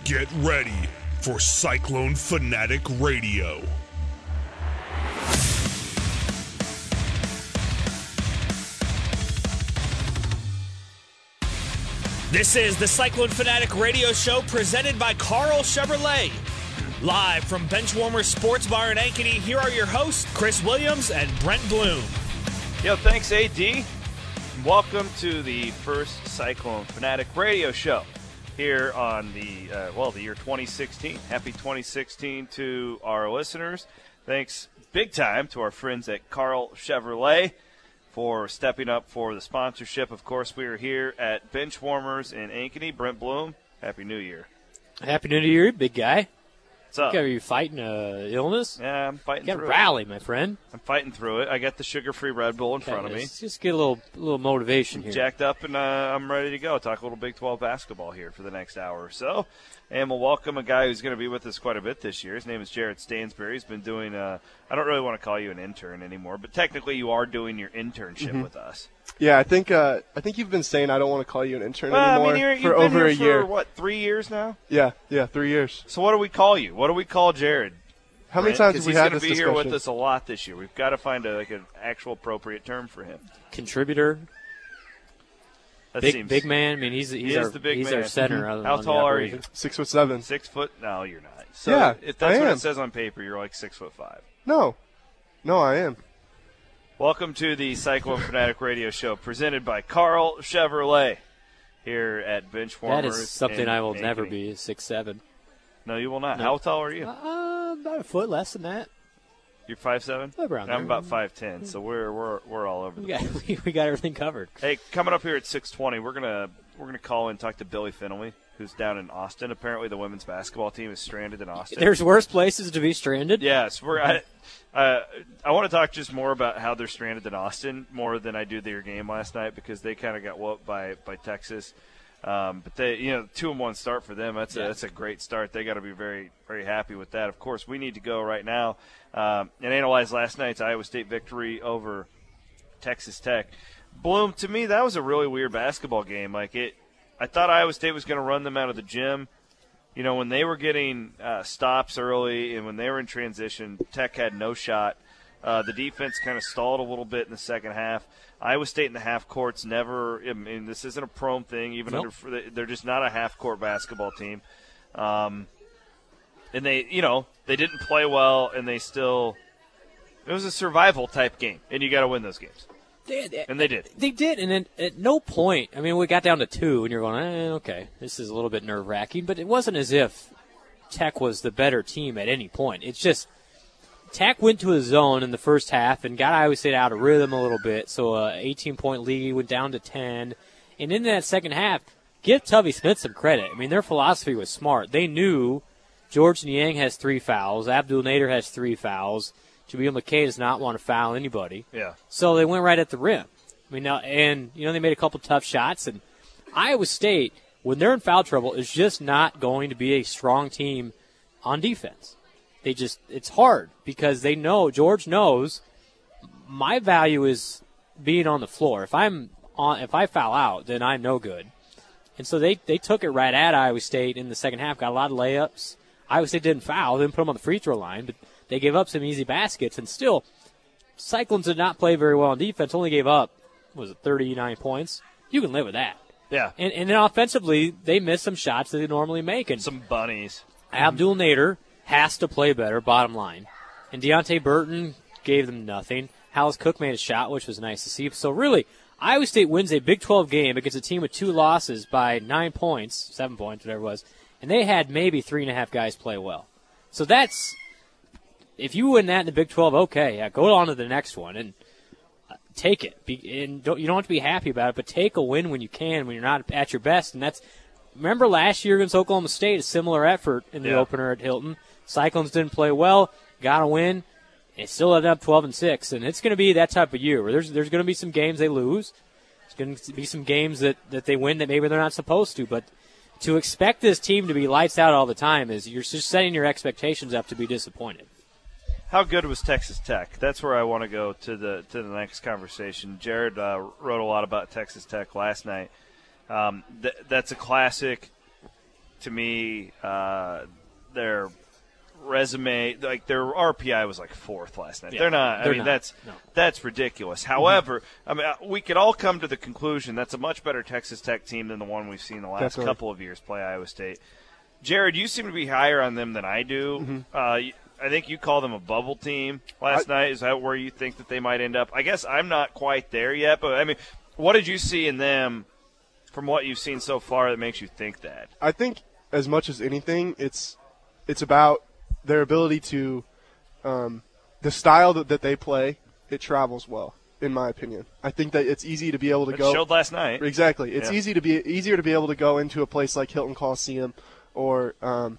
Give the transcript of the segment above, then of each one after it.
Get ready for Cyclone Fanatic Radio. This is the Cyclone Fanatic Radio Show presented by Carl Chevrolet. Live from Benchwarmers Sports Bar in Ankeny, here are your hosts, Chris Williams and Brent Bloom. Yo, thanks, AD. Welcome to the first Cyclone Fanatic Radio Show here on the year 2016. Happy 2016 to our listeners. Thanks big time to our friends at Carl Chevrolet for stepping up for the sponsorship. Of course, we are here at Benchwarmers in Ankeny. Brent Bloom, Happy New Year. Happy New Year, big guy. What's up? Are you fighting illness? Yeah, I'm fighting you through gotta rally, my friend. I'm fighting through it. I got the sugar-free Red Bull in front of me. Let's just get a little motivation here. Jacked up, and I'm ready to go. Talk a little Big 12 basketball here for the next hour or so. And we'll welcome a guy who's going to be with us quite a bit this year. His name is Jared Stansberry. He's been doing I don't really want to call you an intern anymore, but technically you are doing your internship with us. Yeah, I think you've been saying I don't want to call you an intern anymore you've for been over here a year. For, what, 3 years now? Yeah, 3 years. So what do we call you? What do we call Jared? How many times have we had this discussion? He's going to be here with us a lot this year. We've got to find an actual appropriate term for him. Contributor. Big man. I mean, he's our center. How tall are you? 6'7". 6 foot? No, you're not. So yeah, if that's I what am. it says on paper, you're like 6'5". No, I am. Welcome to the Cyclone Fanatic Radio Show, presented by Carl Chevrolet here at Benchwarmers. That is something I will Ankeny. never be. 6'7". No, you will not. No. How tall are you? About a foot less than that. You're 5'7"? Around I'm there. about 5'10", so we're all over the place. We got everything covered. Hey, coming up here at 6:20, we're gonna call and talk to Billy Finley, who's down in Austin. Apparently, the women's basketball team is stranded in Austin. There's worse places to be stranded. Yes, I want to talk just more about how they're stranded in Austin more than I do their game last night, because they kind of got whooped by Texas. But they, 2-1 start for them. That's a great start. They got to be very, very happy with that. Of course, we need to go right now and analyze last night's Iowa State victory over Texas Tech. Bloom, to me, that was a really weird basketball game. I thought Iowa State was going to run them out of the gym. When they were getting stops early and when they were in transition, Tech had no shot. The defense kind of stalled a little bit in the second half. Iowa State in the half court's never – I mean, this isn't a prone thing. They're just not a half-court basketball team. And they didn't play well, and they still – it was a survival-type game, and you got to win those games. And they did. They did, and then at no point – I mean, we got down to 2, and you're going, okay, this is a little bit nerve-wracking. But it wasn't as if Tech was the better team at any point. It's just – Tech went to a zone in the first half and got Iowa State out of rhythm a little bit. So an 18-point lead went down to 10. And in that second half, give Tubby Smith some credit. I mean, their philosophy was smart. They knew George Niang has 3 fouls. Abdul Nader has 3 fouls. Jabil McKay does not want to foul anybody. Yeah. So they went right at the rim. I mean, they made a couple tough shots. And Iowa State, when they're in foul trouble, is just not going to be a strong team on defense. It's hard because they know, George knows, my value is being on the floor. If I foul out, then I'm no good. And so they took it right at Iowa State in the second half, got a lot of layups. Iowa State didn't foul, didn't put them on the free throw line, but they gave up some easy baskets. And still, Cyclones did not play very well on defense, only gave up, 39 points? You can live with that. Yeah. And then offensively, they missed some shots that they normally make. And some bunnies. Abdul Nader has to play better, bottom line. And Deontay Burton gave them nothing. Hallis Cook made a shot, which was nice to see. So really, Iowa State wins a Big 12 game against a team with 2 losses by 9 points, 7 points, whatever it was, and they had maybe 3.5 guys play well. So that's, if you win that in the Big 12, okay, yeah, go on to the next one and take it. You don't have to be happy about it, but take a win when you can, when you're not at your best. And that's, remember last year against Oklahoma State, a similar effort in the opener at Hilton. Cyclones didn't play well, got a win. It still ended up 12-6, and it's going to be that type of year where there's going to be some games they lose. There's going to be some games that they win that maybe they're not supposed to. But to expect this team to be lights out all the time is you're just setting your expectations up to be disappointed. How good was Texas Tech? That's where I want to go to the next conversation. Jared wrote a lot about Texas Tech last night. That's a classic to me, their resume, like their RPI was like 4th last night. Yeah, They're not. I they're mean, not. that's ridiculous. However, I mean, we could all come to the conclusion that's a much better Texas Tech team than the one we've seen the last Definitely. couple of years play Iowa State. Jared, you seem to be higher on them than I do. I think you call them a bubble team last night. Is that where you think that they might end up? I guess I'm not quite there yet, but I mean, what did you see in them from what you've seen so far that makes you think that? I think as much as anything, it's about their ability to the style that they play. It travels well, in my opinion. I think that it's easy to be able to It go. showed last night. Exactly. It's Yeah. easier to be able to go into a place like Hilton Coliseum or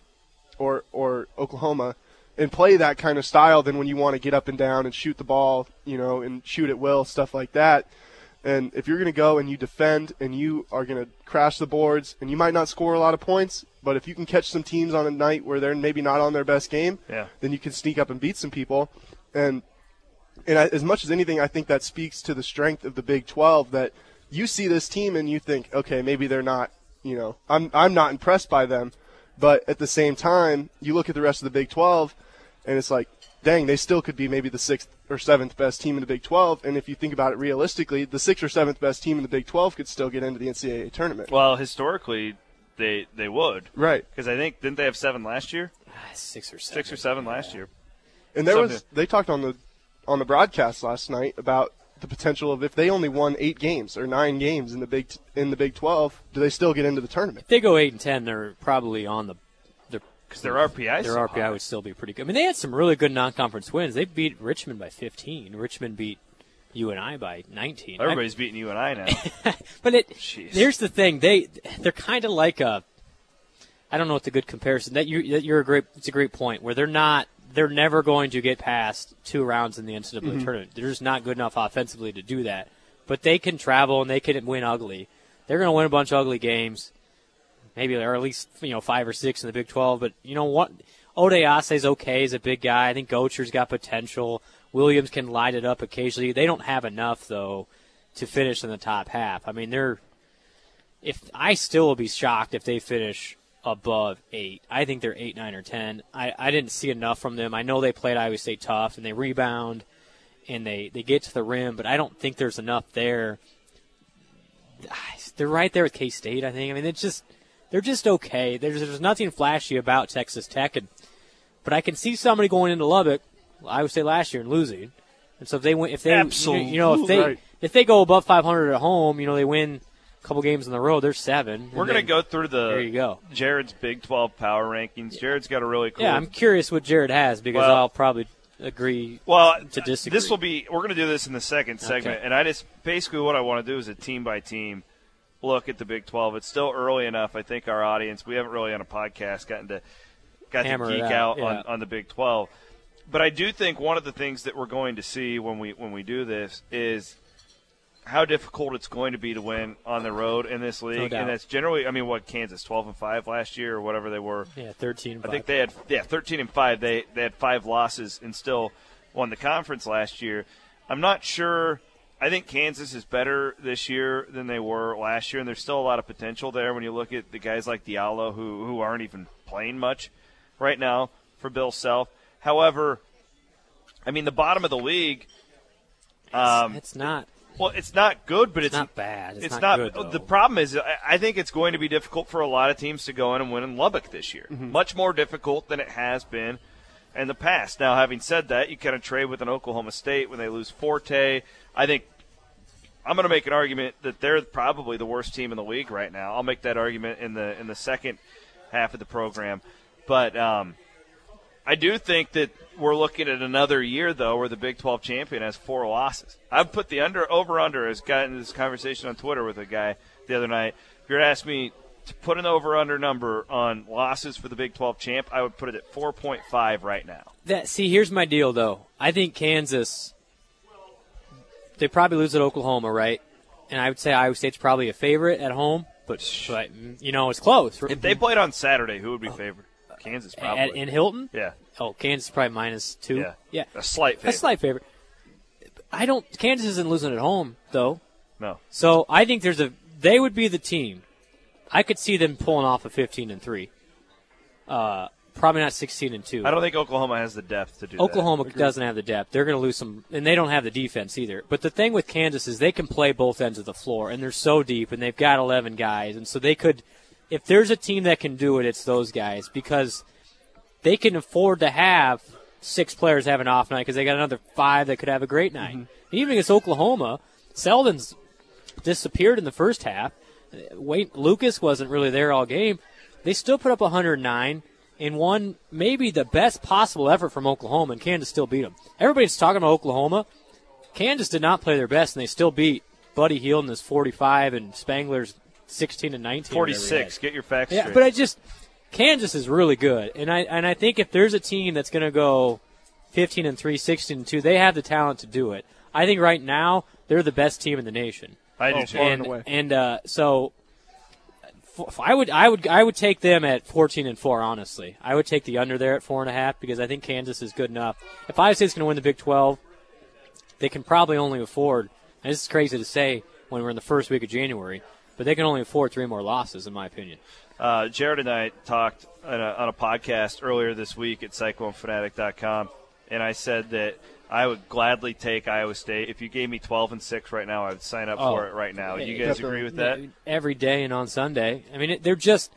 Oklahoma and play that kind of style than when you want to get up and down and shoot the ball, and shoot at will, stuff like that. And if you're going to go and you defend and you are going to crash the boards and you might not score a lot of points, but if you can catch some teams on a night where they're maybe not on their best game, then you can sneak up and beat some people. And as much as anything, I think that speaks to the strength of the Big 12, that you see this team and you think, okay, maybe they're not, I'm not impressed by them. But at the same time, you look at the rest of the Big 12 and it's like, dang, they still could be maybe the 6th or 7th best team in the Big 12. And if you think about it realistically, the 6th or 7th best team in the Big 12 could still get into the NCAA tournament. Well, historically, they would. Right. Because I think, didn't they have 7 last year? 6 or 7. 6 or 7 last year. And they talked on the broadcast last night about the potential of if they only won 8 games or 9 games in the Big 12, do they still get into the tournament? If they go 8-10, they're probably on the. Because their RPI is Their so RPI high. would still be pretty good. I mean, they had some really good non-conference wins. They beat Richmond by 15. Richmond beat UNI by 19. Everybody's beating you and I now. But Jeez. here's the thing: they're kind of like a. I don't know what the good comparison. It's a great point where they're never going to get past 2 rounds in the NCAA tournament. They're just not good enough offensively to do that. But they can travel and they can win ugly. They're going to win a bunch of ugly games. Maybe or at least 5 or 6 in the Big 12. But you know what? Odease's okay as a big guy. I think Gocher's got potential. Williams can light it up occasionally. They don't have enough though to finish in the top half. I mean, I still will be shocked if they finish above 8. I think they're 8, 9, or 10. I didn't see enough from them. I know they played Iowa State tough and they rebound and they get to the rim, but I don't think there's enough there. They're right there with K-State, I think. I mean, they're just okay. There's nothing flashy about Texas Tech, but I can see somebody going into Lubbock, Iowa State last year, and losing. And so if they Absolutely. if they go above 500 at home, they win a couple games in the row, they're 7. We're going to go through there you go. Jared's Big 12 power rankings. Jared's got a really cool. Yeah, I'm curious what Jared has because I'll probably agree to disagree. We're going to do this in the second segment, and basically what I want to do is a team by team look at the Big 12. It's still early enough. I think our audience, we haven't really on a podcast got to geek out on the Big 12. But I do think one of the things that we're going to see when we do this is how difficult it's going to be to win on the road in this league. No doubt. And that's generally, Kansas 12-5 last year or whatever they were. Yeah, 13-5. I think they had 13-5. They had 5 losses and still won the conference last year. I'm not sure. I think Kansas is better this year than they were last year, and there's still a lot of potential there when you look at the guys like Diallo who aren't even playing much right now for Bill Self. However, the bottom of the league. It's not. Well, it's not good, but it's not bad. It's not good, though. The problem is, I think it's going to be difficult for a lot of teams to go in and win in Lubbock this year. Mm-hmm. Much more difficult than it has been in the past. Now, having said that, you kind of trade with an Oklahoma State when they lose Forte. I think I'm going to make an argument that they're probably the worst team in the league right now. I'll make that argument in the second half of the program. But I do think that we're looking at another year, though, where the Big 12 champion has 4 losses. I've put the over-under. I was got into this conversation on Twitter with a guy the other night. If you're asking me to put an over-under number on losses for the Big 12 champ, I would put it at 4.5 right now. Here's my deal, though. I think Kansas, they probably lose at Oklahoma, right? And I would say Iowa State's probably a favorite at home, but it's close. If they played on Saturday, who would be favored? Kansas, probably. In Hilton? Yeah. Oh, Kansas is probably -2. Yeah. A slight favorite. A slight favorite. Kansas isn't losing at home, though. No. So I think they would be the team I could see them pulling off a 15-3. Probably not 16-2. I don't think Oklahoma has the depth to do that. Oklahoma doesn't have the depth. They're going to lose some, and they don't have the defense either. But the thing with Kansas is they can play both ends of the floor, and they're so deep, and they've got 11 guys. And so they could, if there's a team that can do it, it's those guys, because they can afford to have 6 players have an off night because they got another 5 that could have a great night. Mm-hmm. Even against Oklahoma, Selden's disappeared in the first half. Lucas wasn't really there all game. They still put up 109 and won maybe the best possible effort from Oklahoma, and Kansas still beat them. Everybody's talking about Oklahoma. Kansas did not play their best, and they still beat Buddy Hield in his 45 and Spangler's 16 and 19. 46. Get your facts straight. Yeah, but Kansas is really good, and I think if there's a team that's going to go 15-3, 16-2, they have the talent to do it. I think right now they're the best team in the nation. I do too. And so I would take them at 14-4. Honestly, I would take the under there at 4.5 because I think Kansas is good enough. If Iowa State's going to win the Big 12, they can probably only afford. And this is crazy to say when we're in the first week of January, but they can only afford 3 more losses, in my opinion. Jared and I talked on a podcast earlier this week at CycloneFanatic.com, and I said that I would gladly take Iowa State. If you gave me 12-6 right now, I would sign up for it right now. You guys agree with that? Every day and on Sunday. I mean, they're just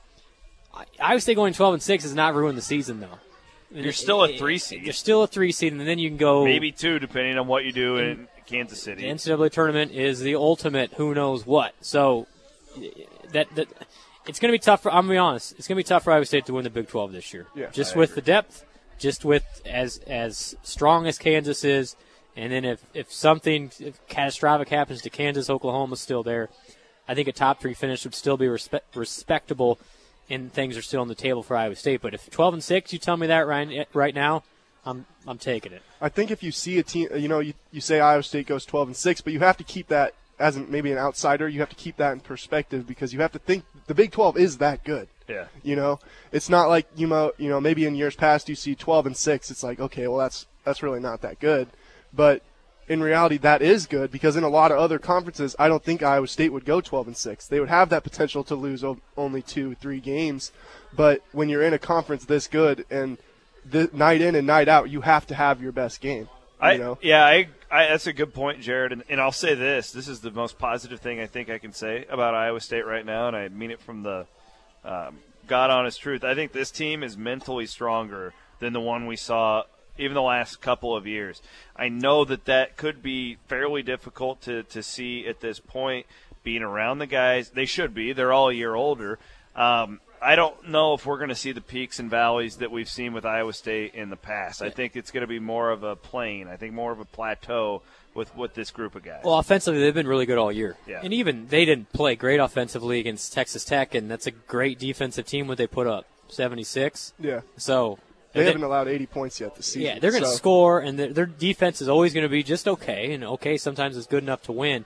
– Iowa State going 12-6 has not ruined the season, though. You're still a 3 seed. You're still a 3 seed, and then you can go – maybe 2, depending on what you do in Kansas City. The NCAA tournament is the ultimate who knows what. So that it's going to be tough for – I'm going to be honest. It's going to be tough for Iowa State to win the Big 12 this year. Yeah, just with the depth. Just with as strong as Kansas is, and then if something catastrophic happens to Kansas, Oklahoma's still there. I think a top 3 finish would still be respectable, and things are still on the table for Iowa State. But if 12-6, you tell me that right now, I'm taking it. I think if you see a team, you say Iowa State goes 12-6, but you have to keep that as maybe an outsider. You have to keep that in perspective because you have to think the Big 12 is that good. Yeah. It's not like maybe in years past you see 12-6. It's like, okay, well that's really not that good, but in reality that is good because in a lot of other conferences I don't think Iowa State would go 12-6. They would have that potential to lose only 2-3 games, but when you're in a conference this good and night in and night out, you have to have your best game. That's a good point, Jared. And I'll say this is the most positive thing I think I can say about Iowa State right now, and I mean it from the God honest truth. I think this team is mentally stronger than the one we saw even the last couple of years. I know that could be fairly difficult to see at this point, being around the guys. They should be. They're all a year older. I don't know if we're going to see the peaks and valleys that we've seen with Iowa State in the past. I think it's going to be more of a plane. I think more of a plateau with this group of guys. Well, offensively, they've been really good all year. Yeah. And even they didn't play great offensively against Texas Tech, and that's a great defensive team. What they put up, 76? Yeah. So they haven't allowed 80 points yet this season. Yeah, they're going to score, and their defense is always going to be just okay, and okay sometimes is good enough to win.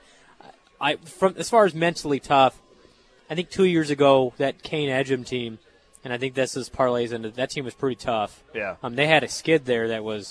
As far as mentally tough, I think 2 years ago that Kane Edgem team, and I think this is parlays into that team was pretty tough. Yeah. They had a skid there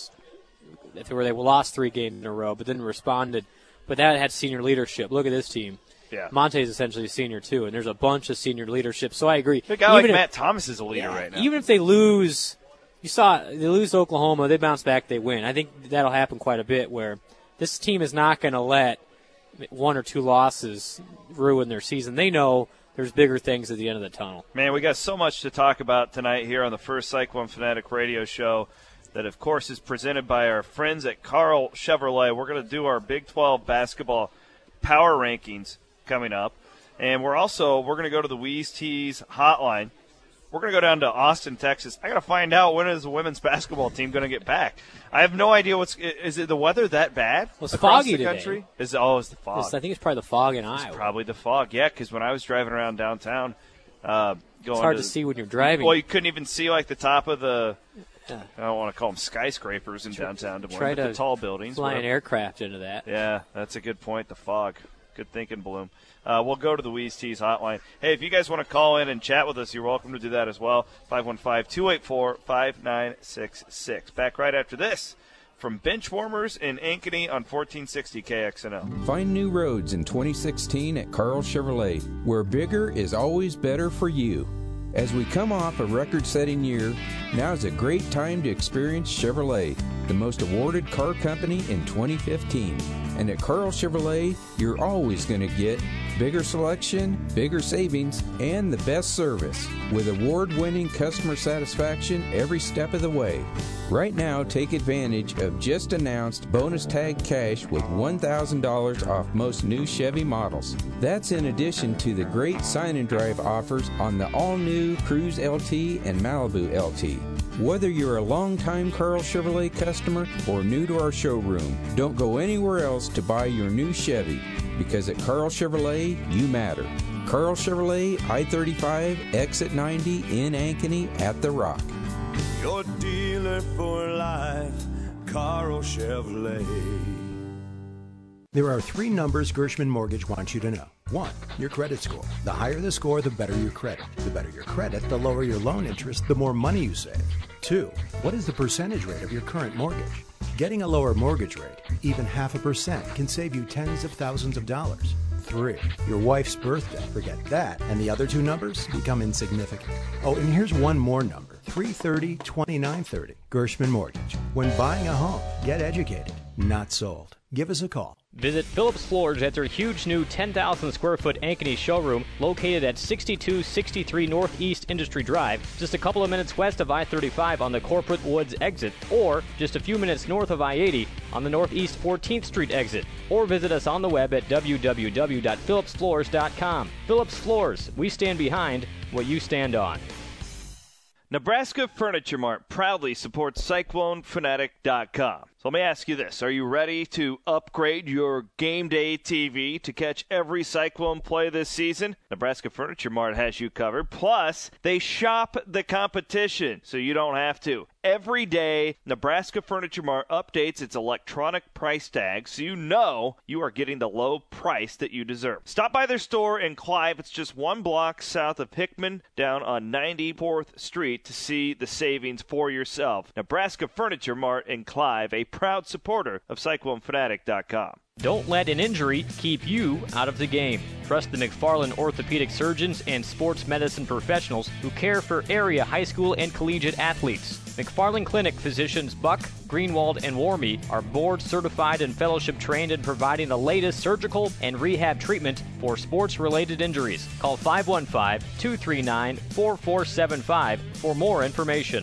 where they lost 3 games in a row, but then responded. But that had senior leadership. Look at this team. Yeah. Monte's essentially a senior too, and there's a bunch of senior leadership. So I agree. A guy like Matt Thomas is a leader right now. Even if they lose, they lose to Oklahoma, they bounce back, they win. I think that'll happen quite a bit. Where this team is not going to let 1 or 2 losses ruin their season. They know there's bigger things at the end of the tunnel. Man, we got so much to talk about tonight here on the first Cyclone Fanatic radio show that, of course, is presented by our friends at Carl Chevrolet. We're going to do our Big 12 basketball power rankings coming up. And we're going to go to the Wheeze Tees hotline. We're going to go down to Austin, Texas. I got to find out when is the women's basketball team going to get back. I have no idea is it the weather that bad? Well, it's across foggy the country? Today. It's the fog. I think it's probably the fog in Iowa. It's probably the fog, yeah, because when I was driving around downtown, it's hard to see when you're driving. Well, you couldn't even see like the top of the, I don't want to call them skyscrapers in downtown Des Moines, but the tall buildings. Fly an aircraft into that. Yeah, that's a good point, the fog. Good thinking, Bloom. We'll go to the Wheeze Tees hotline. Hey, if you guys want to call in and chat with us, you're welcome to do that as well. 515-284-5966. Back right after this from Benchwarmers in Ankeny on 1460 KXNO. Find new roads in 2016 at Carl Chevrolet, where bigger is always better for you. As we come off a record-setting year, now's a great time to experience Chevrolet, the most awarded car company in 2015. And at Carl Chevrolet, you're always going to get bigger selection, bigger savings, and the best service, with award-winning customer satisfaction every step of the way. Right now, take advantage of just announced bonus tag cash with $1,000 off most new Chevy models. That's in addition to the great sign and drive offers on the all-new Cruze LT and Malibu LT. Whether you're a longtime Carl Chevrolet customer or new to our showroom, don't go anywhere else to buy your new Chevy, because at Carl Chevrolet, you matter. Carl Chevrolet, I-35, exit 90 in Ankeny at The Rock. Your dealer for life, Carl Chevrolet. There are 3 numbers Gershman Mortgage wants you to know. 1, your credit score. The higher the score, the better your credit. The better your credit, the lower your loan interest, the more money you save. 2, what is the percentage rate of your current mortgage? Getting a lower mortgage rate, even 0.5%, can save you tens of thousands of dollars. 3, your wife's birthday. Forget that, and the other 2 numbers become insignificant. Oh, and here's one more number. 330-2930. Gershman Mortgage. When buying a home, get educated, not sold. Give us a call. Visit Phillips Floors at their huge new 10,000 square foot Ankeny showroom located at 6263 Northeast Industry Drive, just a couple of minutes west of I-35 on the Corporate Woods exit, or just a few minutes north of I-80 on the Northeast 14th Street exit. Or visit us on the web at www.phillipsfloors.com. Phillips Floors, we stand behind what you stand on. Nebraska Furniture Mart proudly supports CycloneFanatic.com. So let me ask you this. Are you ready to upgrade your game day TV to catch every Cyclone play this season? Nebraska Furniture Mart has you covered. Plus, they shop the competition, so you don't have to. Every day, Nebraska Furniture Mart updates its electronic price tag so you know you are getting the low price that you deserve. Stop by their store in Clive. It's just 1 block south of Hickman, down on 94th Street, to see the savings for yourself. Nebraska Furniture Mart in Clive, a proud supporter of CycloneFanatic.com. Don't let an injury keep you out of the game. Trust the McFarland orthopedic surgeons and sports medicine professionals who care for area high school and collegiate athletes. McFarland Clinic physicians Buck, Greenwald, and Warmy are board certified and fellowship trained in providing the latest surgical and rehab treatment for sports-related injuries. Call 515-239-4475 for more information.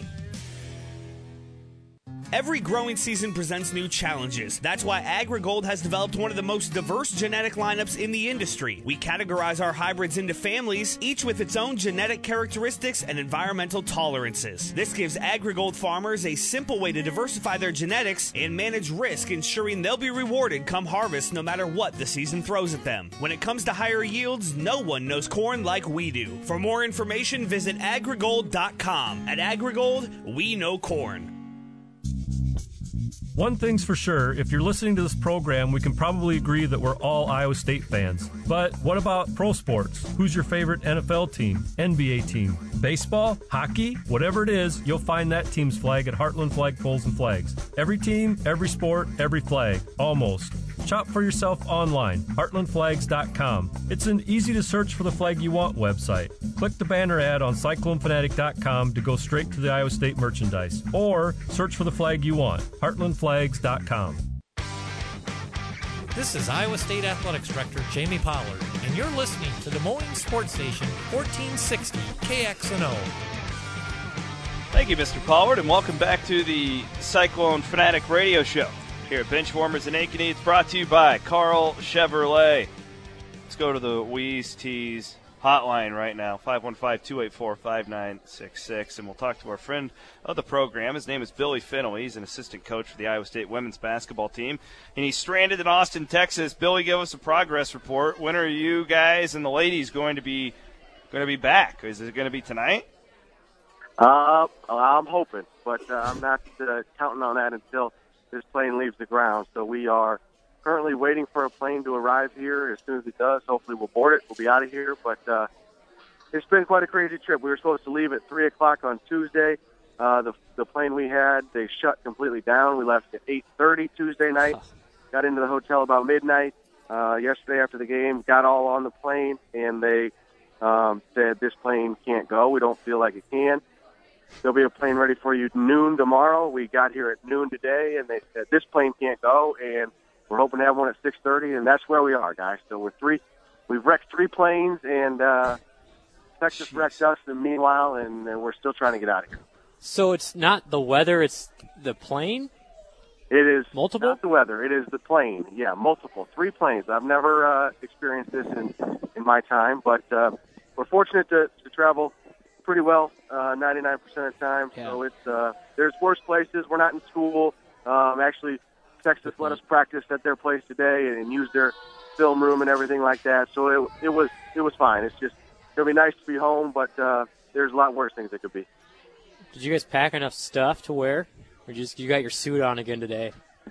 Every growing season presents new challenges. That's why AgriGold has developed one of the most diverse genetic lineups in the industry. We categorize our hybrids into families, each with its own genetic characteristics and environmental tolerances. This gives AgriGold farmers a simple way to diversify their genetics and manage risk, ensuring they'll be rewarded come harvest no matter what the season throws at them. When it comes to higher yields, no one knows corn like we do. For more information, visit agrigold.com. At AgriGold, we know corn. One thing's for sure, if you're listening to this program, we can probably agree that we're all Iowa State fans. But what about pro sports? Who's your favorite NFL team, NBA team, baseball, hockey? Whatever it is, you'll find that team's flag at Heartland Flagpoles and Flags. Every team, every sport, every flag. Almost. Shop for yourself online, heartlandflags.com. It's an easy-to-search for the flag you want website. Click the banner ad on CycloneFanatic.com to go straight to the Iowa State merchandise. Or search for the flag you want, heartlandflags.com. This is Iowa State Athletics Director Jamie Pollard, and you're listening to Des Moines Sports Station 1460 KXNO. Thank you, Mr. Pollard, and welcome back to the Cyclone Fanatic Radio Show. Here at Benchwarmers in Ankeny, it's brought to you by Carl Chevrolet. Let's go to the Wheeze Tees hotline right now, 515-284-5966, and we'll talk to our friend of the program. His name is Billy Fennell. He's an assistant coach for the Iowa State women's basketball team, and he's stranded in Austin, Texas. Billy, give us a progress report. When are you guys and the ladies going to be back? Is it going to be tonight? I'm hoping, but I'm not counting on that until this plane leaves the ground. So we are currently waiting for a plane to arrive here. As soon as it does, hopefully we'll board it. We'll be out of here. But it's been quite a crazy trip. We were supposed to leave at 3 o'clock on Tuesday. The plane we had, they shut completely down. We left at 8:30 Tuesday night, got into the hotel about midnight. Yesterday after the game, got all on the plane, and they said this plane can't go. We don't feel like it can. There'll be a plane ready for you noon tomorrow. We got here at noon today, and they said this plane can't go, and we're hoping to have one at 6:30, and that's where we are, guys. So we've wrecked 3 planes, and Texas wrecked us, and meanwhile, and we're still trying to get out of here. So it's not the weather, it's the plane? It is multiple? Not the weather. It is the plane. Yeah, multiple. 3 planes. I've never experienced this in my time, but we're fortunate to travel pretty well 99% of the time. Yeah. So it's there's worse places. We're not in school. Actually, Texas let us practice at their place today and use their film room and everything like that. So it was fine. It's just it'll be nice to be home, but there's a lot worse things it could be. Did you guys pack enough stuff to wear, or just you got your suit on again today?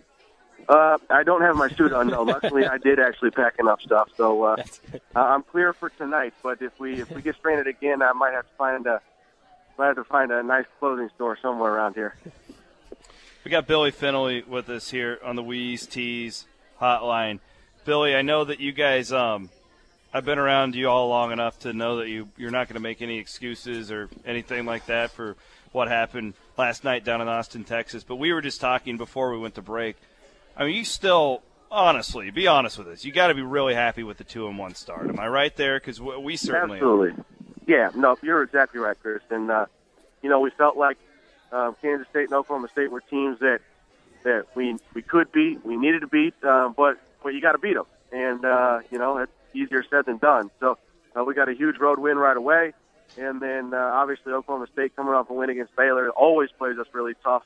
I don't have my suit on. No, luckily I did actually pack enough stuff, so I'm clear for tonight. But if we get stranded again, I might have to find a nice clothing store somewhere around here. We got Billy Finley with us here on the Wheeze Tees hotline. Billy, I know that you guys, I've been around you all long enough to know that you're not going to make any excuses or anything like that for what happened last night down in Austin, Texas. But we were just talking before we went to break. I mean, you still, honestly, be honest with us. You got to be really happy with the 2-1 start. Am I right there? Because we certainly Absolutely. Are. Yeah, no, you're exactly right, Chris. And, we felt like Kansas State and Oklahoma State were teams that we could beat, we needed to beat, but you got to beat them. And, it's easier said than done. So we got a huge road win right away. And then, obviously, Oklahoma State coming off a win against Baylor always plays us really tough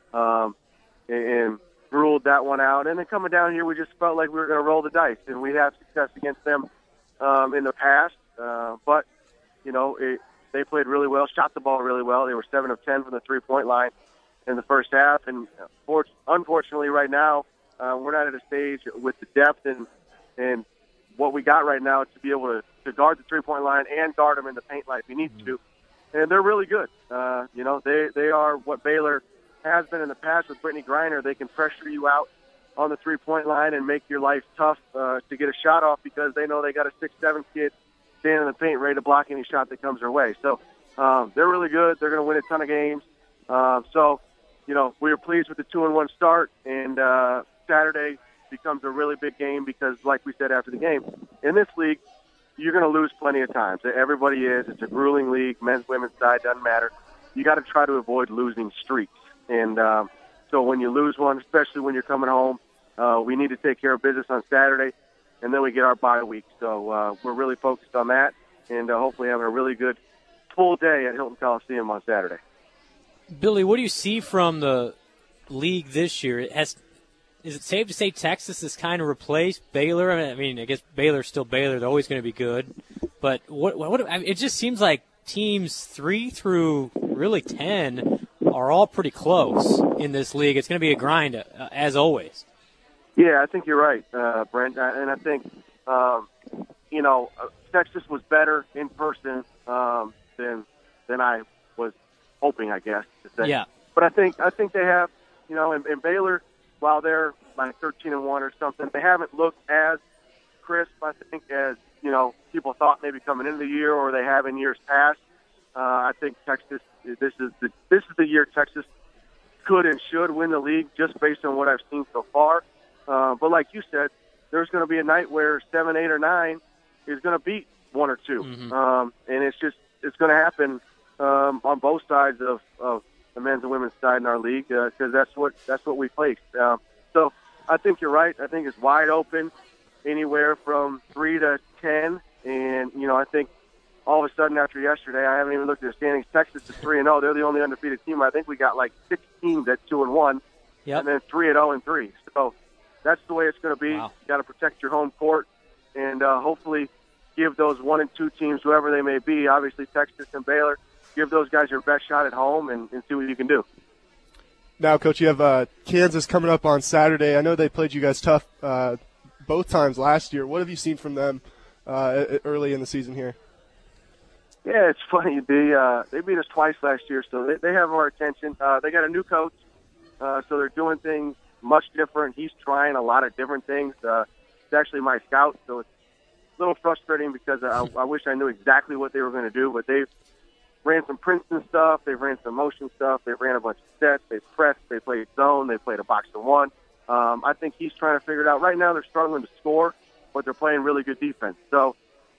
and ruled that one out. And then coming down here, we just felt like we were going to roll the dice. And we'd have success against them in the past. But, they played really well, shot the ball really well. They were 7 of 10 from the three-point line in the first half. And unfortunately, right now, we're not at a stage with the depth and what we got right now to be able to guard the three-point line and guard them in the paint like we need to. And they're really good. They are what Baylor has been in the past with Brittany Griner. They can pressure you out on the three-point line and make your life tough to get a shot off because they know they got a 6'7" kid standing in the paint ready to block any shot that comes their way. So they're really good. They're going to win a ton of games. We were pleased with the 2-1 start, and Saturday becomes a really big game because, like we said after the game, in this league, you're going to lose plenty of times. Everybody is. It's a grueling league. Men's, women's side, doesn't matter. You got to try to avoid losing streaks. And so when you lose one, especially when you're coming home, we need to take care of business on Saturday, and then we get our bye week. So we're really focused on that and hopefully having a really good full day at Hilton Coliseum on Saturday. Billy, what do you see from the league this year? Is it safe to say Texas has kind of replaced Baylor? I mean, I guess Baylor's still Baylor. They're always going to be good. But it just seems like teams 3 through really 10 are all pretty close in this league. It's going to be a grind, as always. Yeah, I think you're right, Brent. And I think, Texas was better in person than I was hoping, I guess, to say. Yeah. But I think they have, and Baylor, while they're like 13-1 or something, they haven't looked as crisp, I think, as, people thought maybe coming into the year or they have in years past. I think Texas, this is the year Texas could and should win the league just based on what I've seen so far. But like you said, there's going to be a night where 7, 8, or 9 is going to beat 1 or 2. Mm-hmm. And it's going to happen on both sides of the men's and women's side in our league because that's what we faced. So I think you're right. I think it's wide open anywhere from 3 to 10. And, I think all of a sudden after yesterday, I haven't even looked at the standings. Texas is 3-0. They're the only undefeated team. I think we got like 6 teams at 2-1, yep. And then 3-0-3. So that's the way it's going to be. Wow. You got to protect your home court and hopefully give those 1 and 2 teams, whoever they may be, obviously Texas and Baylor, give those guys your best shot at home and see what you can do. Now, Coach, you have Kansas coming up on Saturday. I know they played you guys tough both times last year. What have you seen from them early in the season here? Yeah, it's funny. They beat us twice last year, so they have our attention. They got a new coach, so they're doing things much different. He's trying a lot of different things. It's actually my scout, so it's a little frustrating because I wish I knew exactly what they were going to do, but they've ran some Princeton stuff. They've ran some motion stuff. They've ran a bunch of sets. They've pressed. They played zone. They played a box to one. I think he's trying to figure it out. Right now they're struggling to score, but they're playing really good defense. So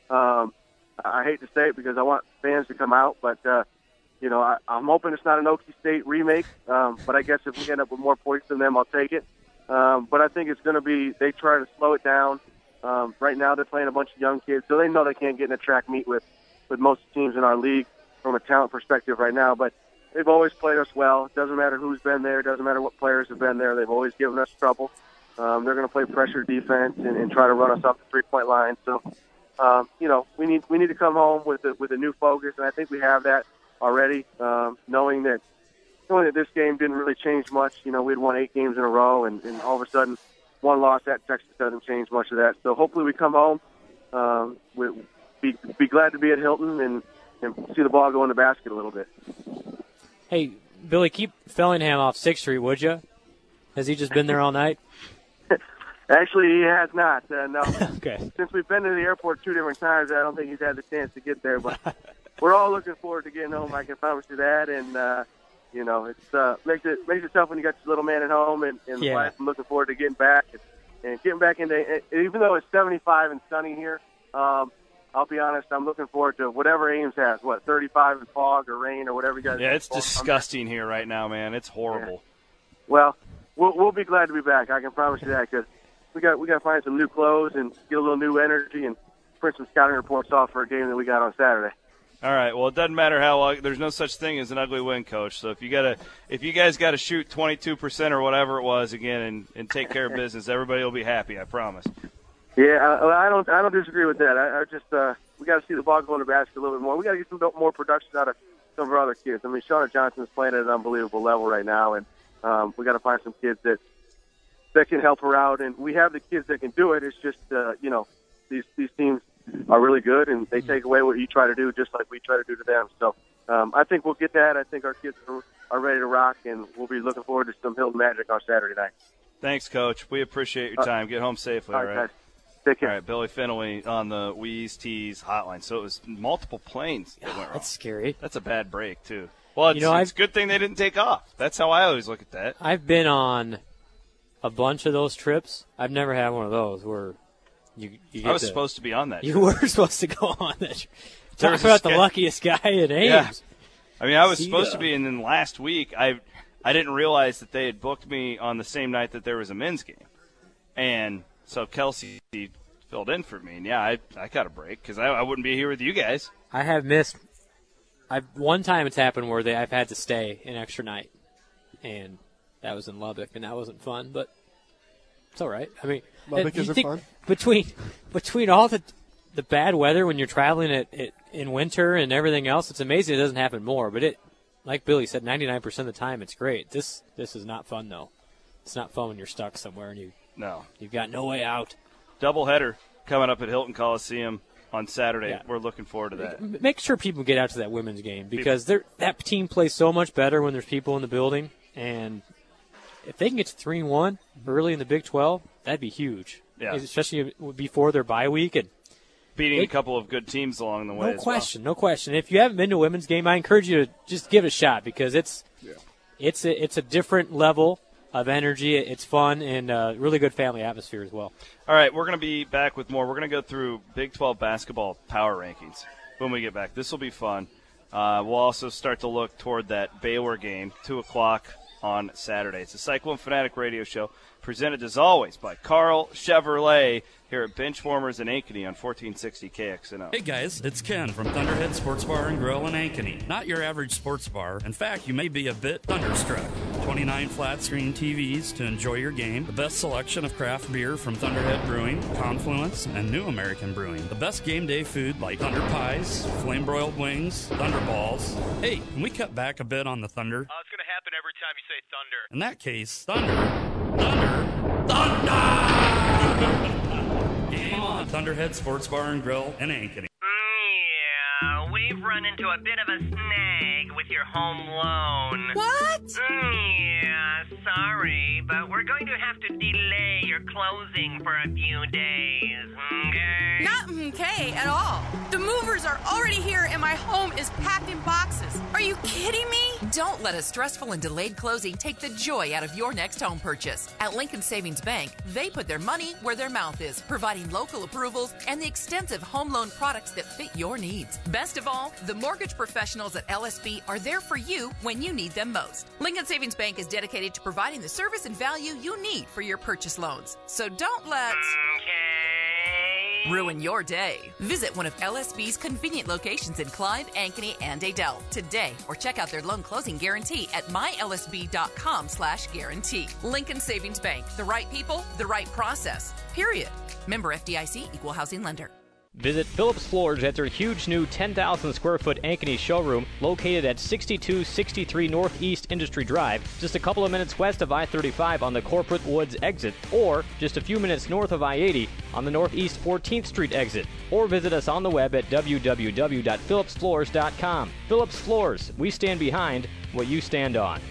I hate to say it because I want fans to come out, but, I'm hoping it's not an Okie State remake. But I guess if we end up with more points than them, I'll take it. But I think it's going to be they try to slow it down. Right now they're playing a bunch of young kids, so they know they can't get in a track meet with most teams in our league from a talent perspective right now. But they've always played us well. It doesn't matter who's been there. It doesn't matter what players have been there. They've always given us trouble. They're going to play pressure defense and try to run us off the three-point line. So, we need to come home with a new focus, and I think we have that already. Knowing that this game didn't really change much. We'd won 8 games in a row, and all of a sudden, one loss at Texas doesn't change much of that. So hopefully we come home. We'll be glad to be at Hilton and see the ball go in the basket a little bit. Hey, Billy, keep Fellingham off 6th Street, would you? Has he just been there all night? Actually, he has not. No. Okay. Since we've been to the airport 2 different times, I don't think he's had the chance to get there. But we're all looking forward to getting home. I can promise you that. And it's makes it tough when you got your little man at home and Yeah. wife. I'm looking forward to getting back and getting back into. Even though it's 75 and sunny here, I'll be honest. I'm looking forward to whatever Ames has. 35 in fog or rain or whatever you guys. Yeah, it's disgusting here right now, man. It's horrible. Yeah. Well, we'll be glad to be back. I can promise you that because we got to find some new clothes and get a little new energy and print some scouting reports off for a game that we got on Saturday. All right. Well, it doesn't matter how there's no such thing as an ugly win, Coach. So if you guys got to shoot 22% or whatever it was again and take care of business, everybody will be happy. I promise. Yeah, I don't disagree with that. I just we got to see the ball go in the basket a little bit more. We got to get some more production out of some of our other kids. I mean, Shauna Johnson's playing at an unbelievable level right now, and we got to find some kids that can help her out. And we have the kids that can do it. It's just these teams are really good, and they take away what you try to do, just like we try to do to them. So I think we'll get that. I think our kids are ready to rock, and we'll be looking forward to some Hilton Magic on Saturday night. Thanks, Coach. We appreciate your time. Get home safely. All right. Guys. Take care. All right, Billy Finley on the Wheeze Tees hotline. So it was multiple planes that went wrong. That's scary. That's a bad break, too. Well, it's a good thing they didn't take off. That's how I always look at that. I've been on a bunch of those trips. I've never had one of those where you get I was supposed to be on that. You were supposed to go on that. Talk about the luckiest guy in Ames. Yeah. I mean, I was supposed to be, and then last week I didn't realize that they had booked me on the same night that there was a men's game. And so Kelsey filled in for me. And, yeah, I got a break because I wouldn't be here with you guys. I have missed – one time it's happened where I've had to stay an extra night, and that was in Lubbock, and that wasn't fun, but it's all right. I mean, Lubbock isn't fun? Between all the bad weather when you're traveling in winter and everything else, it's amazing it doesn't happen more. But like Billy said, 99% of the time it's great. This is not fun, though. It's not fun when you're stuck somewhere and you've got no way out. Doubleheader coming up at Hilton Coliseum on Saturday. Yeah. We're looking forward to that. Make sure people get out to that women's game because that team plays so much better when there's people in the building. And if they can get to 3-1 early in the Big 12, that'd be huge. Yeah. Especially before their bye week and beating a couple of good teams along the way. No question. If you haven't been to a women's game, I encourage you to just give it a shot because it's a different level of energy. It's fun and really good family atmosphere as well. All right, we're going to be back with more. We're going to go through Big 12 basketball power rankings when we get back. This will be fun. We'll also start to look toward that Baylor game, 2 o'clock on Saturday. It's a Cyclone Fanatic radio show presented, as always, by Carl Chevrolet here at Benchwarmers in Ankeny on 1460 KXNO. Hey guys, it's Ken from Thunderhead Sports Bar and Grill in Ankeny. Not your average sports bar. In fact, you may be a bit thunderstruck. 29 flat-screen TVs to enjoy your game. The best selection of craft beer from Thunderhead Brewing, Confluence, and New American Brewing. The best game day food like Thunder Pies, flame-broiled wings, Thunder Balls. Hey, can we cut back a bit on the thunder? It's going to happen every time you say thunder. In that case, Thunder! Game on! Thunderhead Sports Bar and Grill in Ankeny. Yeah, we've you've run into a bit of a snag with your home loan. What? Yeah, sorry, but we're going to have to delay your closing for a few days, okay? Not okay at all. The movers are already here and my home is packed in boxes. Are you kidding me? Don't let a stressful and delayed closing take the joy out of your next home purchase. At Lincoln Savings Bank, they put their money where their mouth is, providing local approvals and the extensive home loan products that fit your needs. Best of all, the mortgage professionals at LSB are there for you when you need them most. Lincoln Savings Bank is dedicated to providing the service and value you need for your purchase loans. So don't let ruin your day. Visit one of LSB's convenient locations in Clive, Ankeny, and Adel today, or check out their loan closing guarantee at mylsb.com/guarantee. Lincoln Savings Bank. The right people, the right process. Period. Member FDIC, Equal Housing Lender. Visit Phillips Floors at their huge new 10,000 square foot Ankeny showroom located at 6263 Northeast Industry Drive, just a couple of minutes west of I-35 on the Corporate Woods exit, or just a few minutes north of I-80 on the Northeast 14th Street exit, or visit us on the web at www.phillipsfloors.com. Phillips Floors, we stand behind what you stand on.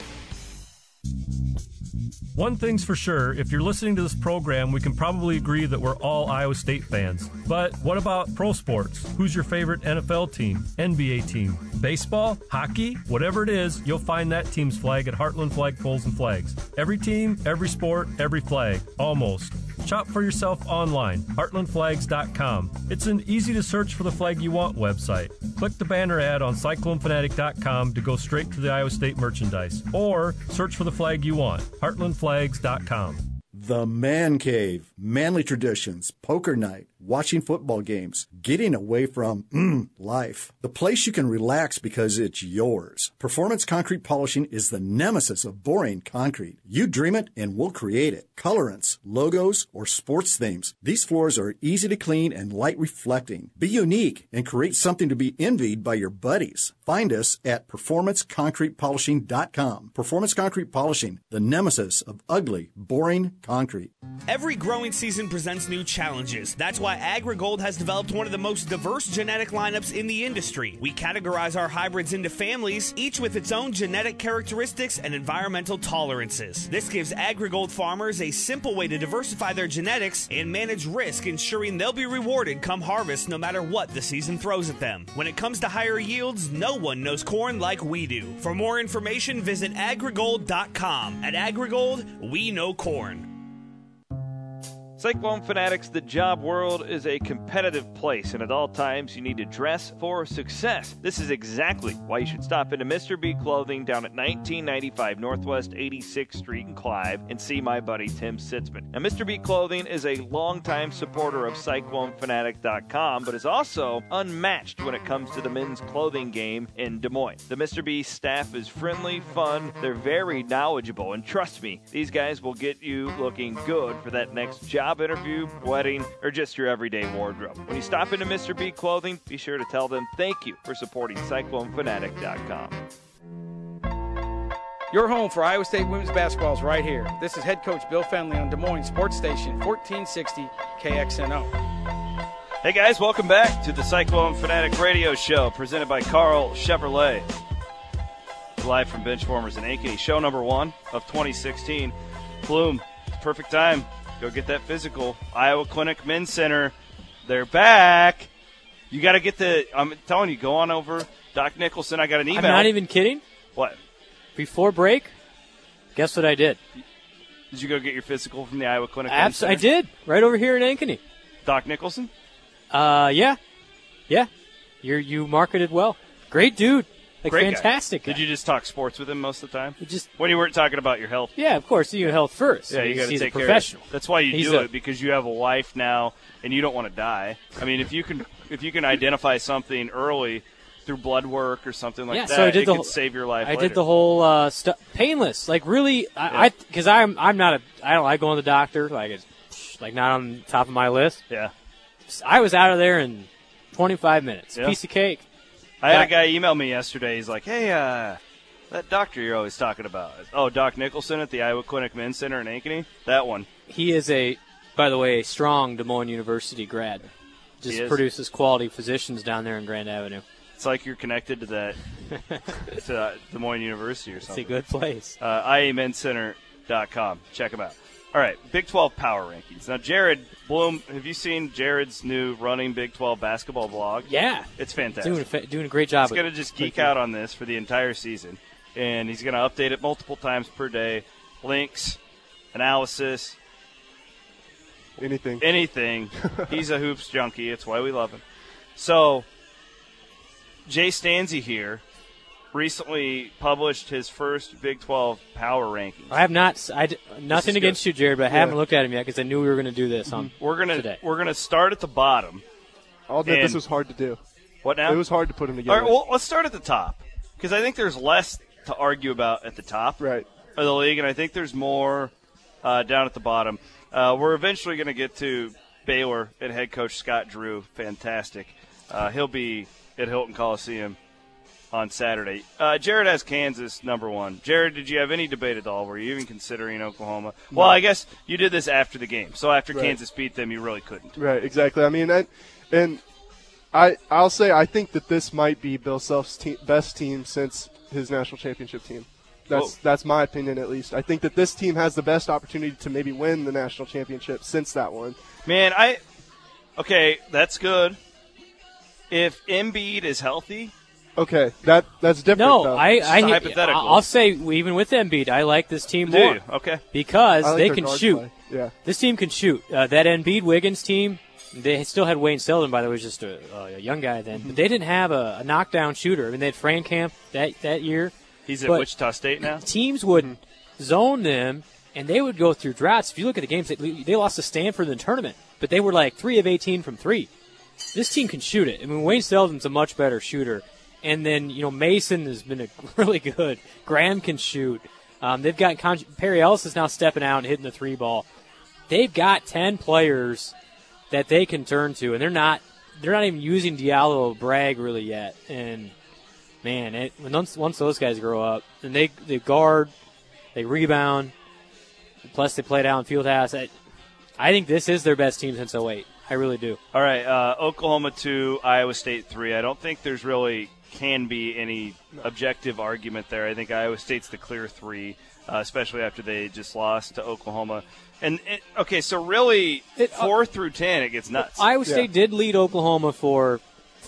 One thing's for sure, if you're listening to this program, we can probably agree that we're all Iowa State fans. But what about pro sports? Who's your favorite NFL team, NBA team? Baseball? Hockey? Whatever it is, you'll find that team's flag at Heartland Flagpoles and Flags. Every team, every sport, every flag. Almost. Shop for yourself online, heartlandflags.com. It's an easy-to-search for the flag you want website. Click the banner ad on CycloneFanatic.com to go straight to the Iowa State merchandise. Or search for the flag you want, heartlandflags.com. The Man Cave, manly traditions, poker night, watching football games, getting away from life. The place you can relax because it's yours. Performance Concrete Polishing is the nemesis of boring concrete. You dream it and we'll create it. Colorants, logos, or sports themes. These floors are easy to clean and light reflecting. Be unique and create something to be envied by your buddies. Find us at performanceconcretepolishing.com. Performance Concrete Polishing, the nemesis of ugly, boring concrete. Every growing season presents new challenges. That's why AgriGold has developed one of the most diverse genetic lineups in the industry. We categorize our hybrids into families, each with its own genetic characteristics and environmental tolerances. This gives AgriGold farmers a simple way to diversify their genetics and manage risk, ensuring they'll be rewarded come harvest no matter what the season throws at them. When it comes to higher yields, no one knows corn like we do. For more information, visit agrigold.com. At AgriGold, we know corn. Cyclone Fanatics, the job world is a competitive place, and at all times you need to dress for success. This is exactly why you should stop into Mr. B Clothing down at 1995 Northwest 86th Street in Clive and see my buddy Tim Sitzman. Now, Mr. B Clothing is a longtime supporter of CycloneFanatic.com, but is also unmatched when it comes to the men's clothing game in Des Moines. The Mr. B staff is friendly, fun, they're very knowledgeable, and trust me, these guys will get you looking good for that next job interview, wedding, or just your everyday wardrobe. When you stop into Mr. B Clothing, be sure to tell them thank you for supporting CycloneFanatic.com. Your home for Iowa State women's basketball is right here. This is head coach Bill Fenley on Des Moines Sports Station 1460 KXNO. Hey guys, welcome back to the Cyclone Fanatic Radio Show presented by Carl Chevrolet. Live from Benchwarmers in Ankeny, show number 1 of 2016. Plume, perfect time. Go get that physical. Iowa Clinic Men's Center, they're back. You got to get I'm telling you, go on over. Doc Nicholson, I got an email. I'm not even kidding. What? Before break, guess what I did? Did you go get your physical from the Iowa Clinic? I did, right over here in Ankeny. Doc Nicholson? Yeah. You marketed well. Great dude. Great fantastic guy. Did you just talk sports with him most of the time? Just when you weren't talking about your health? Yeah, of course. You health first. Yeah, you got to take care of it. That's why you do it, because you have a wife now and you don't want to die. I mean, if you can identify something early through blood work or something like that, so it could save your life. I did the whole stuff painless, like really. Because I'm not I don't like going to the doctor. Like it's like not on the top of my list. Yeah, I was out of there in 25 minutes. Yeah. Piece of cake. I had a guy email me yesterday. He's like, hey, that doctor you're always talking about. Oh, Doc Nicholson at the Iowa Clinic Men's Center in Ankeny? That one. He is by the way, a strong Des Moines University grad. Just produces quality physicians down there in Grand Avenue. It's like you're connected to that to Des Moines University or something. It's a good place. IAMenCenter.com. Check them out. All right, Big 12 power rankings. Now, Jared Bloom, have you seen Jared's new running Big 12 basketball blog? Yeah. It's fantastic. Doing a great job. He's going to just geek out on this for the entire season, and he's going to update it multiple times per day. Links, analysis. Anything. He's a hoops junkie. It's why we love him. So, Jay Stanzi here recently published his first Big 12 power rankings. I have not. Nothing against you, Jared, but I haven't looked at him yet because I knew we were going to do this on today. We're gonna start at the bottom. I'll admit this was hard to do. What now? It was hard to put them together. All right, well, let's start at the top because I think there's less to argue about at the top of the league, and I think there's more down at the bottom. We're eventually going to get to Baylor and head coach Scott Drew. Fantastic. He'll be at Hilton Coliseum on Saturday. Jared has Kansas number one. Jared, did you have any debate at all? Were you even considering Oklahoma? No. Well, I guess you did this after the game. So after Kansas beat them, you really couldn't. Right, exactly. I mean, I'll say I think that this might be Bill Self's best team since his national championship team. That's my opinion, at least. I think that this team has the best opportunity to maybe win the national championship since that one. Man, okay, that's good. If Embiid is healthy. Okay, that's different. No, though. I'll say even with Embiid, I like this team Do more. you? Okay. Because I like they their can guard shoot. play. Yeah. This team can shoot. That Embiid-Wiggins team, they still had Wayne Selden, by the way, was just a young guy then. But they didn't have a knockdown shooter. I mean, they had Frankamp that year. He's at Wichita State now? Teams would zone them, and they would go through droughts. If you look at the games, they lost to Stanford in the tournament, but they were like 3 of 18 from 3. This team can shoot it. I mean, Wayne Selden's a much better shooter. And then, Mason has been really good. Graham can shoot. They've got Perry Ellis is now stepping out and hitting the 3 ball. They've got 10 players that they can turn to, and they're not even using Diallo or Bragg really yet. And man, once those guys grow up, and they guard, they rebound, plus they play down field house. I think this is their best team since 2008. I really do. All right, Oklahoma 2, Iowa State 3. I don't think there's really can be any objective argument there. I think Iowa State's the clear 3, especially after they just lost to Oklahoma. And so really 4 through 10, it gets nuts. Iowa State did lead Oklahoma for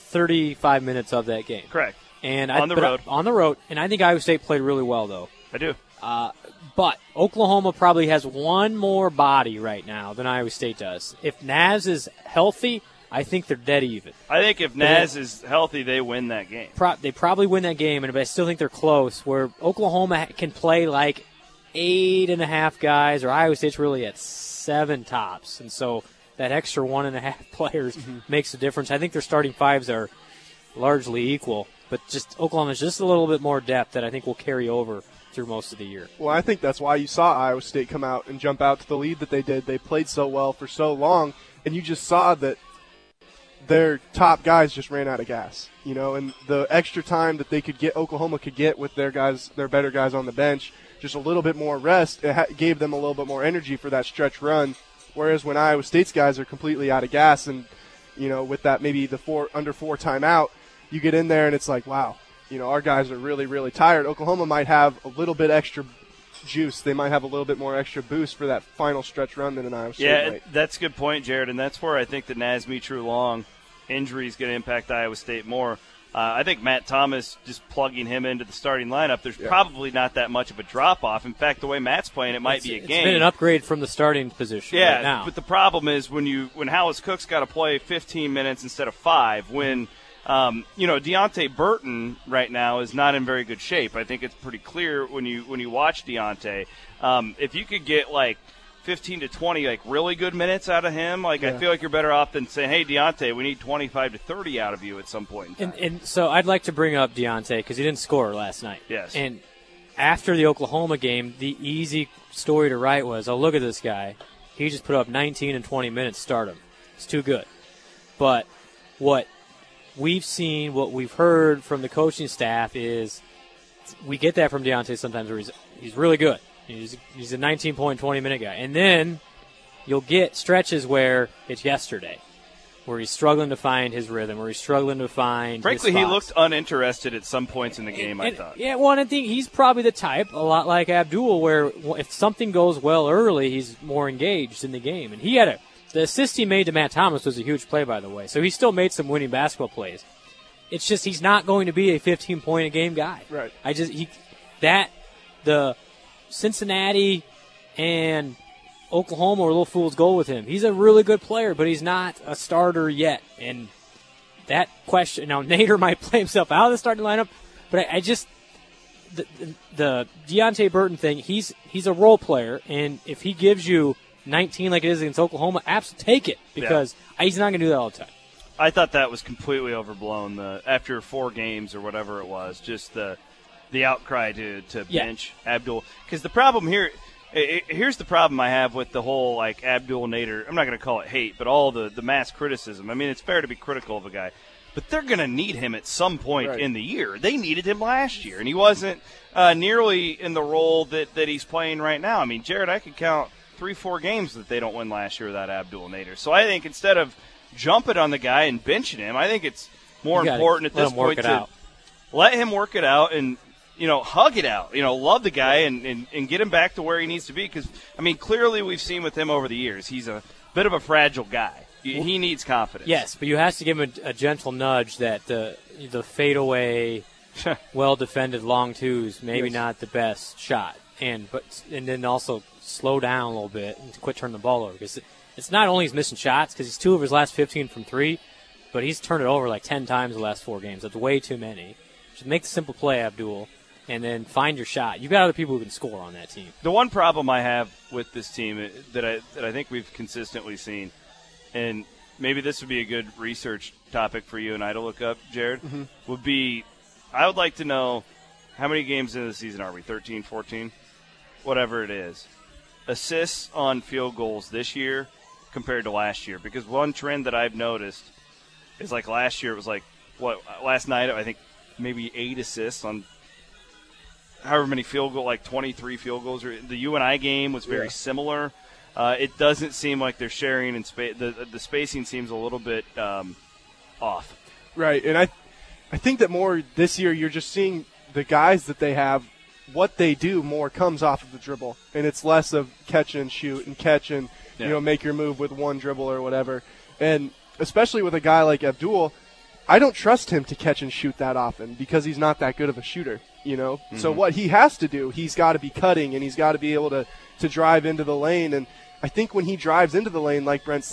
35 minutes of that game. Correct. And on the road, and I think Iowa State played really well, though. I do. But Oklahoma probably has one more body right now than Iowa State does. If Naz is healthy, I think they're dead even. I think if Naz is healthy, they win that game. They probably win that game, but I still think they're close, where Oklahoma can play like 8.5 guys, or Iowa State's really at 7 tops. And so that extra 1.5 players makes a difference. I think their starting 5s are largely equal, but just Oklahoma's just a little bit more depth that I think will carry over through most of the year. Well, I think that's why you saw Iowa State come out and jump out to the lead that they did. They played so well for so long, and you just saw that their top guys just ran out of gas, and the extra time that Oklahoma could get with their better guys on the bench, just a little bit more rest, it gave them a little bit more energy for that stretch run. Whereas when Iowa State's guys are completely out of gas and, with that maybe the under 4 timeout, you get in there and it's like, wow, our guys are really, really tired. Oklahoma might have a little bit extra juice. They might have a little bit more extra boost for that final stretch run than an Iowa State might. That's a good point, Jared, and that's where I think the Nazmi True-Long injury is going to impact Iowa State more. I think Matt Thomas, just plugging him into the starting lineup, there's probably not that much of a drop-off. In fact, the way Matt's playing, it might be a game. It's been an upgrade from the starting position right now. But the problem is when Hollis Cook's got to play 15 minutes instead of 5, when Deontay Burton right now is not in very good shape. I think it's pretty clear when you watch Deontay. If you could get 15 to 20 really good minutes out of him, I feel like you're better off than saying, hey, Deontay, we need 25 to 30 out of you at some point in time. And so I'd like to bring up Deontay because he didn't score last night. Yes. And after the Oklahoma game, the easy story to write was, oh, look at this guy. He just put up 19 and 20 minutes, start him. It's too good. But what we've seen, what we've heard from the coaching staff is we get that from Deontay sometimes where he's really good. He's a 19-point, 20-minute guy. And then you'll get stretches where it's yesterday. where he's struggling to find his rhythm, where he's struggling to find Frankly, his he spots. looked uninterested at some points in the game, I thought. Yeah, well, I think he's probably the type, a lot like Abdul, where if something goes well early, he's more engaged in the game. And he had the assist he made to Matt Thomas was a huge play, by the way. So he still made some winning basketball plays. It's just he's not going to be a 15-point-a-game guy. Right. The Cincinnati and Oklahoma were little fool's gold with him. He's a really good player, but he's not a starter yet. And that question, now Nader might play himself out of the starting lineup, but the Deonte Burton thing, he's a role player, and if he gives you 19 like it is against Oklahoma, absolutely take it, because he's not going to do that all the time. I thought that was completely overblown. After 4 games or whatever it was, just the outcry to bench Abdul. Because the problem here, here's the problem I have with the whole like Abdul Nader. I'm not going to call it hate, but all the mass criticism. I mean, it's fair to be critical of a guy, but they're going to need him at some point in the year. They needed him last year, and he wasn't nearly in the role that he's playing right now. I mean, Jared, I could count 3-4 games that they don't win last year without Abdul Nader. So I think instead of jumping on the guy and benching him, I think it's more important at this point to let him work it out and, hug it out. Love the guy and get him back to where he needs to be. Because, I mean, clearly we've seen with him over the years, he's a bit of a fragile guy. He needs confidence. Yes, but you have to give him a gentle nudge that the fadeaway, well-defended long twos, maybe not the best shot. And then also slow down a little bit and quit turning the ball over. Because it's not only he's missing shots, because he's 2 of his last 15 from 3, but he's turned it over like 10 times the last 4 games. That's way too many. Just make the simple play, Abdul, and then find your shot. You've got other people who can score on that team. The one problem I have with this team that I think we've consistently seen, and maybe this would be a good research topic for you and I to look up, Jared, would be I would like to know how many games into the season are we, 13, 14, whatever it is, assists on field goals this year compared to last year. Because one trend that I've noticed is like last year it was like, last night I think maybe 8 assists on however many field goals, like 23 field goals. The UNI game was very similar. It doesn't seem like they're sharing in space. The spacing seems a little bit off. Right, and I think that more this year you're just seeing the guys that they have, what they do more comes off of the dribble, and it's less of catch and shoot and catch and make your move with one dribble or whatever. And especially with a guy like Abdul, I don't trust him to catch and shoot that often because he's not that good of a shooter. So what he has to do, he's got to be cutting and he's got to be able to drive into the lane. And I think when he drives into the lane, like Brent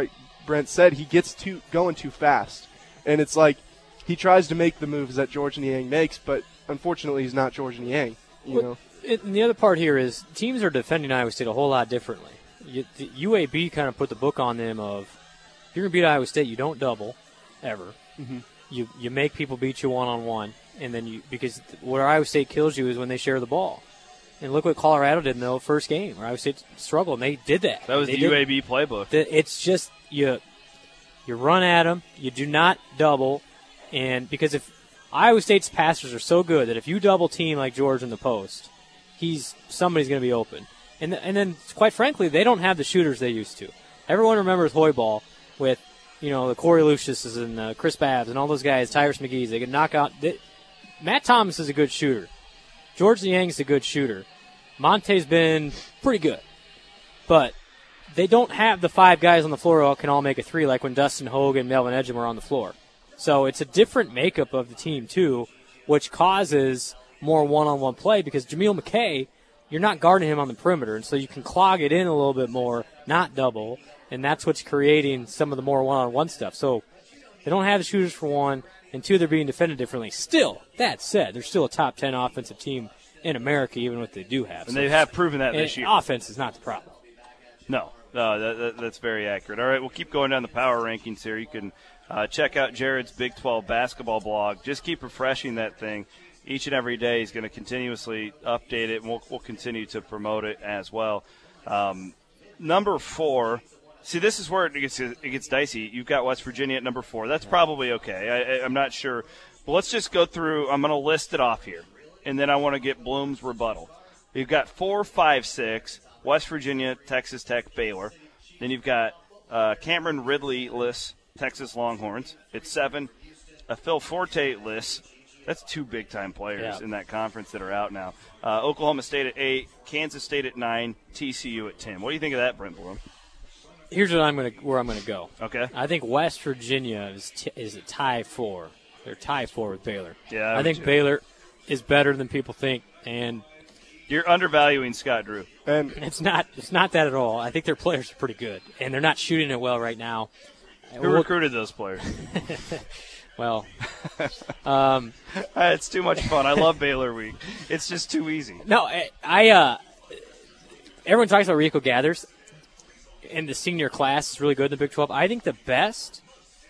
said, he gets going too fast. And it's like he tries to make the moves that Georges Niang makes, but unfortunately he's not Georges Niang. And the other part here is teams are defending Iowa State a whole lot differently. The UAB kind of put the book on them of, if you're going to beat Iowa State, you don't double, ever. Mm-hmm. You make people beat you one-on-one, and then because where Iowa State kills you is when they share the ball. And look what Colorado did in the first game, where Iowa State struggled, and they did that. That was the UAB playbook. It's just you run at them, you do not double, and because if Iowa State's passers are so good that if you double team like George in the post, somebody's going to be open. And then, quite frankly, they don't have the shooters they used to. Everyone remembers Hoiberg with, the Corey Lucius and Chris Babbs and all those guys, Tyrus McGee's. They could knock out. Matt Thomas is a good shooter. Georges Niang is a good shooter. Monte's been pretty good. But they don't have the 5 guys on the floor who can all make a 3 like when Dustin Hogue and Melvin Ejim were on the floor. So it's a different makeup of the team, too, which causes more one-on-one play because Jameel McKay, you're not guarding him on the perimeter, and so you can clog it in a little bit more, not double, and that's what's creating some of the more one-on-one stuff. So they don't have the shooters for 1, and 2, they're being defended differently. Still, that said, they're still a top 10 offensive team in America, even what they do have. And they have proven that this year. Offense is not the problem. No, that's very accurate. All right, we'll keep going down the power rankings here. You can check out Jared's Big 12 basketball blog. Just keep refreshing that thing each and every day. He's going to continuously update it, and we'll continue to promote it as well. Number 4, see, this is where it gets dicey. You've got West Virginia at number 4. That's probably okay. I'm not sure. But let's just go through. I'm going to list it off here, and then I want to get Bloom's rebuttal. You've got 4, 5, 6, West Virginia, Texas Tech, Baylor. Then you've got Cameron Ridley-less Texas Longhorns. At 7, a Phil Forte list. That's 2 big-time players in that conference that are out now. Oklahoma State at 8, Kansas State at 9, TCU at 10. What do you think of that, Brent Bloom? Here's where I'm going to go. Okay. I think West Virginia is a tie 4. They're tie 4 with Baylor. Yeah, I think Baylor is better than people think, and you're undervaluing Scott Drew. And it's not that at all. I think their players are pretty good, and they're not shooting it well right now. Who recruited those players? Well, it's too much fun. I love Baylor Week. It's just too easy. No, everyone talks about Rico Gathers, and the senior class is really good in the Big 12. I think the best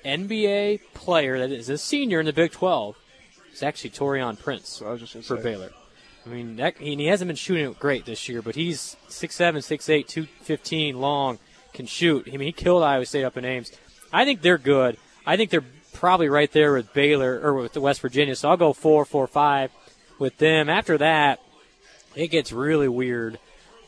NBA player that is a senior in the Big 12 is actually Taurean Prince for Baylor. I mean, he hasn't been shooting it great this year, but he's 6'7", 6'8", 215 long, can shoot. I mean, he killed Iowa State up in Ames. I think they're good. I think they're probably right there with Baylor or with the West Virginia, so I'll go 4, 4, 5 with them. After that, it gets really weird.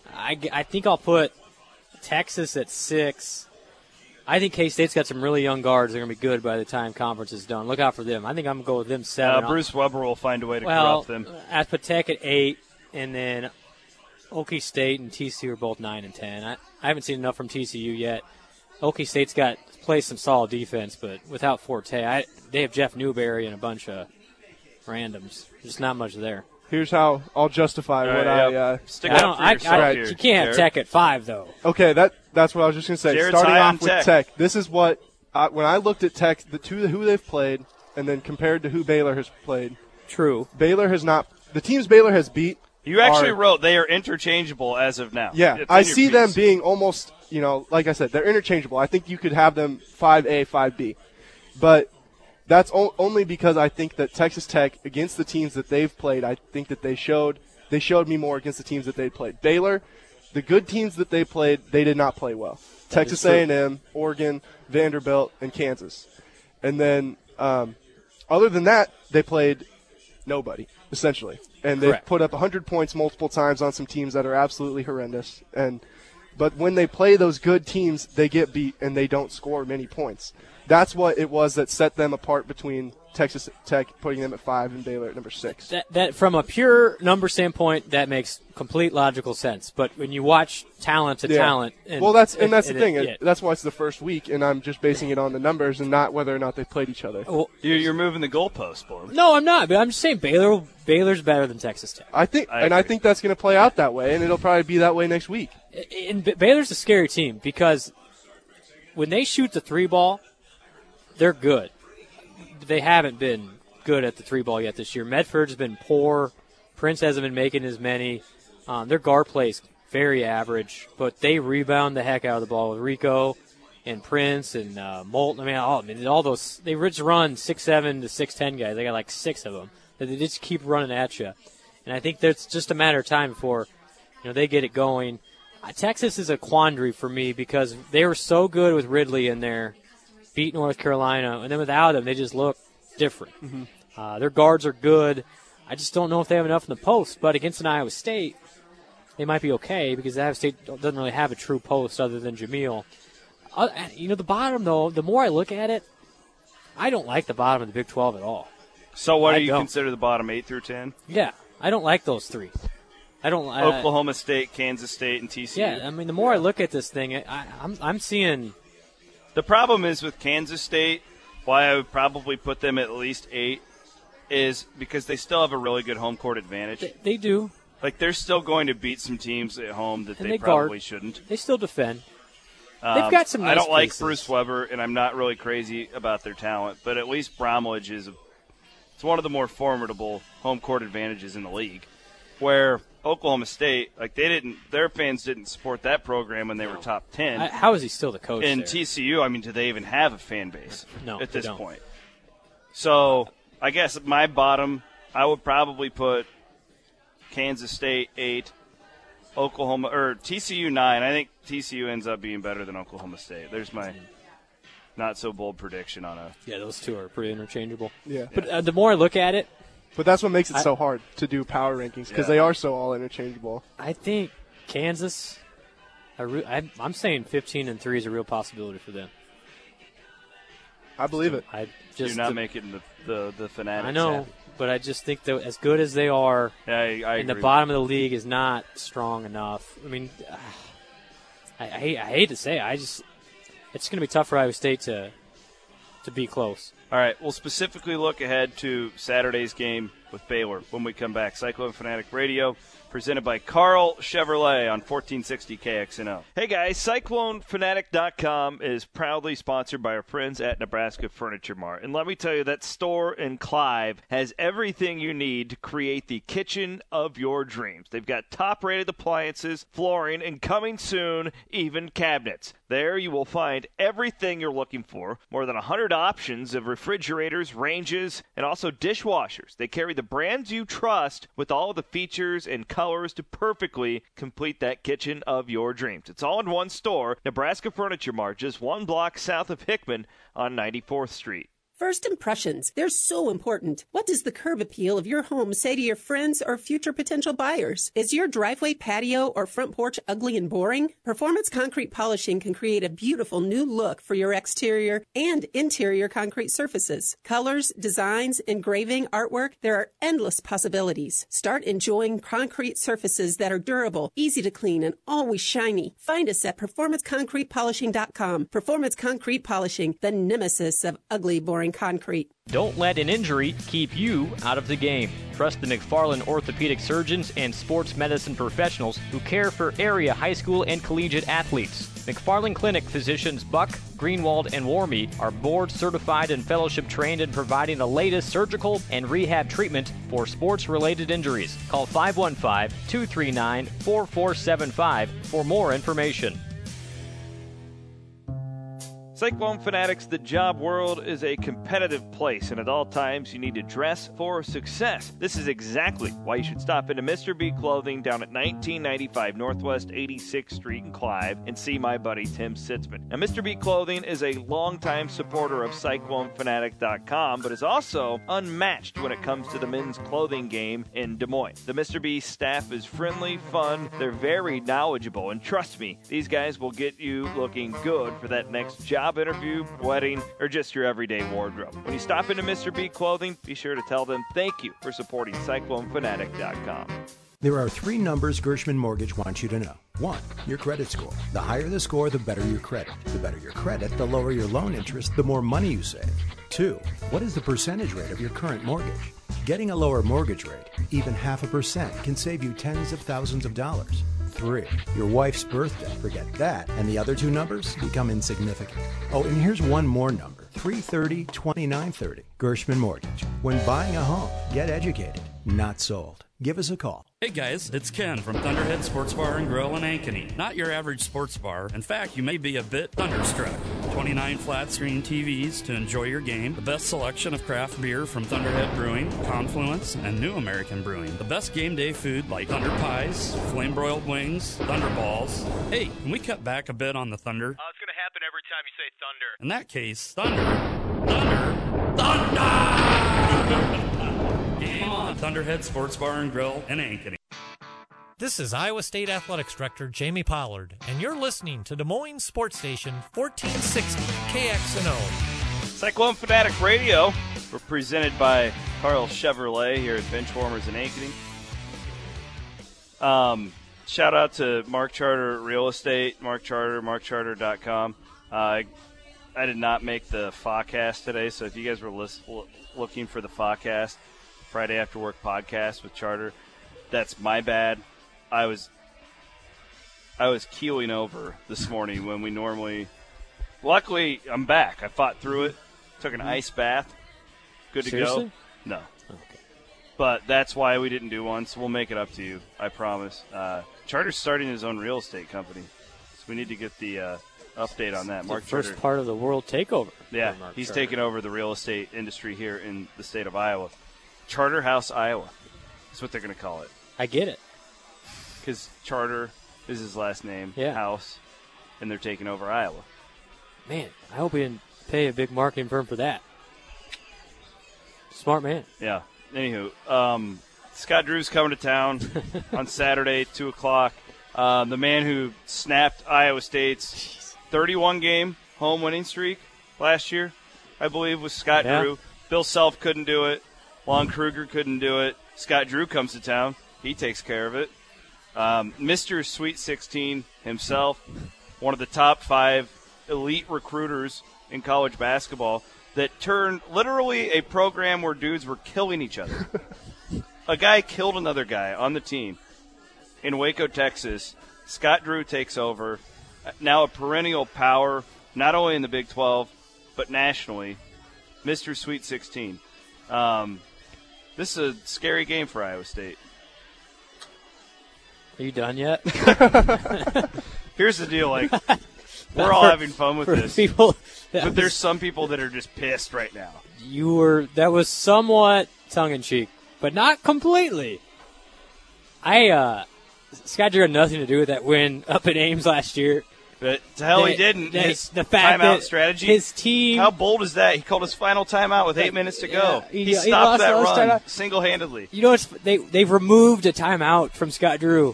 I think I'll put Texas at 6. I think K-State's got some really young guards that are going to be good by the time conference is done. Look out for them. I think I'm going to go with them 7. Bruce Weber will find a way to corrupt them. I put Tech at 8, and then Okie State and TCU are both 9 and 10. I haven't seen enough from TCU yet. Okie State's plays some solid defense, but without Forte, they have Jeff Newberry and a bunch of randoms. There's not much there. Here's how I'll justify what stick up for yourself here. You can't have Tech at 5, though. Okay, that's what I was just going to say. Jared's starting high off with on Tech, this is what when I looked at Tech, who they've played, and then compared to who Baylor has played. True. Baylor has not. The teams Baylor has beat. You actually wrote they are interchangeable as of now. Yeah, I see them being almost. Like I said, they're interchangeable. I think you could have them 5A, 5B, but. That's only because I think that Texas Tech, against the teams that they've played, I think that they showed me more against the teams that they played. Baylor, the good teams that they played, they did not play well. Texas A&M, Oregon, Vanderbilt, and Kansas. And then other than that, they played nobody, essentially. And they've put up 100 points multiple times on some teams that are absolutely horrendous. But when they play those good teams, they get beat and they don't score many points. That's what it was that set them apart between Texas Tech putting them at 5 and Baylor at number 6. That from a pure number standpoint, that makes complete logical sense. But when you watch talent to talent, that's the thing. That's why it's the first week, and I'm just basing it on the numbers and not whether or not they played each other. Well, you're moving the goalpost, Bloom. No, I'm not. But I'm just saying Baylor's better than Texas Tech. I think that's going to play out that way, and it'll probably be that way next week. And Baylor's a scary team because when they shoot the 3 ball. They're good. They haven't been good at the 3 ball yet this year. Medford's been poor. Prince hasn't been making as many. Their guard play's very average, but they rebound the heck out of the ball with Rico and Prince and Moulton. All those. They just run 6'7" to 6'10" guys. They got like 6 of them. They just keep running at you, and I think that's just a matter of time before they get it going. Texas is a quandary for me because they were so good with Ridley in there. Beat North Carolina, and then without them, they just look different. Mm-hmm. Their guards are good. I just don't know if they have enough in the post, but against an Iowa State, they might be okay because Iowa State doesn't really have a true post other than Jameel. The bottom, though, the more I look at it, I don't like the bottom of the Big 12 at all. So what do you consider the bottom 8 through 10? Yeah, I don't like those 3. Oklahoma State, Kansas State, and TCU. Yeah, the more I look at this thing, I'm seeing – the problem is with Kansas State, why I would probably put them at least 8, is because they still have a really good home court advantage. They do. Like, they're still going to beat some teams at home that they probably shouldn't. They still defend. They've got some nice I don't like pieces. Bruce Weber, and I'm not really crazy about their talent, but at least Bromwich it's one of the more formidable home court advantages in the league, where Oklahoma State, their fans didn't support that program when they were top 10. How is he still the coach in there? TCU, do they even have a fan base at this don't. point? So I guess my bottom, I would probably put Kansas State 8, TCU 9. I think TCU ends up being better than Oklahoma State. There's my not so bold prediction on a. Yeah, those 2 are pretty interchangeable. Yeah, but the more I look at it. But that's what makes it so hard to do power rankings because they are so all interchangeable. I think Kansas, I'm saying 15-3 is a real possibility for them. I believe it. I just do not make it in the Fanatics. I know, but I just think that as good as they are, I and the agree bottom of the league is not strong enough. I mean, I hate to say it, it's going to be tough for Iowa State to be close. All right, we'll specifically look ahead to Saturday's game with Baylor when we come back. Cyclone Fanatic Radio, presented by Carl Chevrolet on 1460 KXNO. Hey guys, CycloneFanatic.com is proudly sponsored by our friends at Nebraska Furniture Mart. And let me tell you, that store in Clive has everything you need to create the kitchen of your dreams. They've got top-rated appliances, flooring, and coming soon, even cabinets. There you will find everything you're looking for. More than 100 options of refrigerators, ranges, and also dishwashers. They carry the brands you trust with all of the features and colors to perfectly complete that kitchen of your dreams. It's all in one store, Nebraska Furniture Mart, just one block south of Hickman on 94th Street. First impressions, they're so important. What does the curb appeal of your home say to your friends or future potential buyers? Is your driveway, patio, or front porch ugly and boring? Performance Concrete Polishing can create a beautiful new look for your exterior and interior concrete surfaces. Colors, designs, engraving, artwork, there are endless possibilities. Start enjoying concrete surfaces that are durable, easy to clean, and always shiny. Find us at PerformanceConcretePolishing.com. Performance Concrete Polishing, the nemesis of ugly, boring concrete. Don't let an injury keep you out of the game. Trust the McFarland orthopedic surgeons and sports medicine professionals who care for area high school and collegiate athletes. McFarland Clinic physicians Buck, Greenwald, and Warmy are board certified and fellowship trained in providing the latest surgical and rehab treatment for sports-related injuries. Call 515-239-4475 for more information. Cyclone Fanatics, the job world is a competitive place, and at all times you need to dress for success. This is exactly why you should stop into Mr. B Clothing down at 1995 Northwest 86th Street in Clive and see my buddy Tim Sitzman. Now, Mr. B Clothing is a longtime supporter of CycloneFanatic.com, but is also unmatched when it comes to the men's clothing game in Des Moines. The Mr. B staff is friendly, fun, they're very knowledgeable, and trust me, these guys will get you looking good for that next job interview, wedding, or just your everyday wardrobe. When you stop into Mr. B Clothing, be sure to tell them thank you for supporting CycloneFanatic.com. There are 3 numbers Gershman Mortgage wants you to know. 1, your credit score. The higher the score, the better your credit. The better your credit, the lower your loan interest, the more money you save. 2, what is the percentage rate of your current mortgage? Getting a lower mortgage rate, even 0.5%, can save you tens of thousands of dollars. 3, your wife's birthday. Forget that, and the other 2 numbers become insignificant. Oh, and here's one more number. 330-2930. Gershman Mortgage. When buying a home, get educated, not sold. Give us a call. Hey guys, it's Ken from Thunderhead Sports Bar and Grill in Ankeny. Not your average sports bar. In fact, you may be a bit thunderstruck. 29 flat screen TVs to enjoy your game. The best selection of craft beer from Thunderhead Brewing, Confluence, and New American Brewing. The best game day food like Thunder Pies, Flame Broiled Wings, Thunder Balls. Hey, can we cut back a bit on the thunder? It's going to happen every time you say thunder. In that case, thunder! Game on Thunderhead Sports Bar and Grill in Ankeny. This is Iowa State Athletics Director Jamie Pollard, and you're listening to Des Moines Sports Station 1460 KXNO. Cyclone Fanatic Radio. We're presented by Carl Chevrolet here at Benchwarmers in Ankeny. Shout out to Mark Charter Real Estate, Mark Charter, markcharter.com. I did not make the FACast today, so if you guys were looking for the FACast, Friday After Work podcast with Charter, that's my bad. I was keeling over this morning when we normally. Luckily, I'm back. I fought through it. Took an ice bath. Good to Seriously? go. No. Okay. But that's why we didn't do one. So we'll make it up to you. I promise. Charter's starting his own real estate company, so we need to get the update on that. It's Mark the first Charter, part of the world takeover. Yeah, Mark he's Charter. taken over the real estate industry here in the state of Iowa. Charter House, Iowa. That's what they're going to call it. I get it. Because Charter is his last name, House, and they're taking over Iowa. Man, I hope we didn't pay a big marketing firm for that. Smart man. Yeah. Anywho, Scott Drew's coming to town on Saturday, 2 o'clock. The man who snapped Iowa State's 31-game home winning streak last year. I believe, with Scott Drew. Bill Self couldn't do it. Lon Kruger couldn't do it. Scott Drew comes to town. He takes care of it. Mr. Sweet 16 himself, one of the top 5 elite recruiters in college basketball, that turned literally a program where dudes were killing each other. A guy killed another guy on the team in Waco, Texas. Scott Drew takes over. Now a perennial power, not only in the Big 12, but nationally. Mr. Sweet 16. This is a scary game for Iowa State. Are you done yet? Here's the deal, like, we're all having fun with this. People, but there's some people that are just pissed right now. That was somewhat tongue-in-cheek, but not completely. Scott Drew had nothing to do with that win up at Ames last year. But to hell he didn't. His the fact timeout that strategy. His team. How bold is that? He called his final timeout with 8 minutes to go. He lost stopped that run timeout. single-handedly. You know, they've removed a timeout from Scott Drew.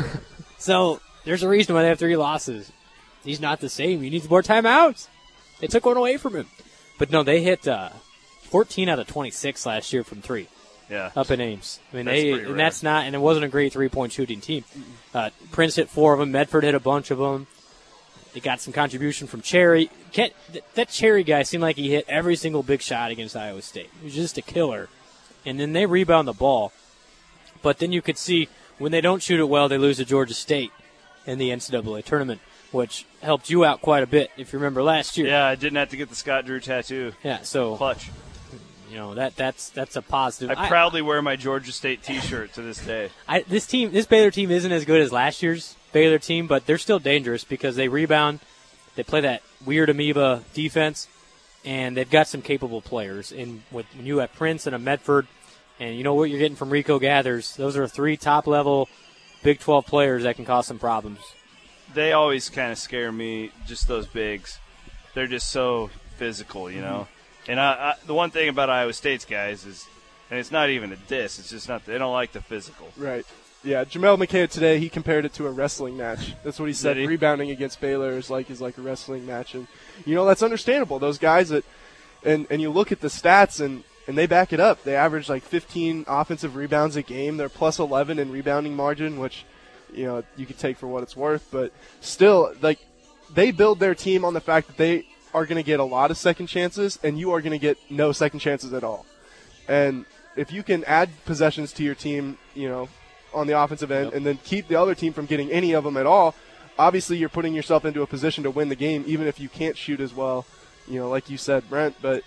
So there's a reason why they have 3 losses. He's not the same. He needs more timeouts. They took one away from him. But no, they hit 14 out of 26 last year from 3. Yeah. Up in Ames. I mean, that's and it wasn't a great 3-point shooting team. Prince hit 4 of them. Medford hit a bunch of them. They got some contribution from Cherry. That Cherry guy seemed like he hit every single big shot against Iowa State. He was just a killer. And then they rebound the ball. But then you could see when they don't shoot it well, they lose to Georgia State in the NCAA tournament, which helped you out quite a bit, if you remember last year. Yeah, I didn't have to get the Scott Drew tattoo. Yeah, so clutch. You know, that's a positive. I proudly wear my Georgia State T-shirt to this day. This Baylor team isn't as good as last year's Baylor team, but they're still dangerous because they rebound, they play that weird amoeba defense, and they've got some capable players. And when you have Prince and a Medford, and you know what you're getting from Rico Gathers, those are 3 top-level Big 12 players that can cause some problems. They always kind of scare me, just those bigs. They're just so physical, you know. And the one thing about Iowa State's guys is, and it's not even a diss, it's just not, they don't like the physical. Right. Yeah, Jamel McKay today, he compared it to a wrestling match. That's what he said. Rebounding against Baylor is like a wrestling match. And, you know, that's understandable. Those guys that, and you look at the stats and they back it up. They average like 15 offensive rebounds a game. They're plus 11 in rebounding margin, which, you know, you could take for what it's worth. But still, like, they build their team on the fact that they are going to get a lot of second chances and you are going to get no second chances at all. And if you can add possessions to your team, you know, on the offensive end, and then keep the other team from getting any of them at all, obviously you're putting yourself into a position to win the game, even if you can't shoot as well, you know, like you said, Brent. But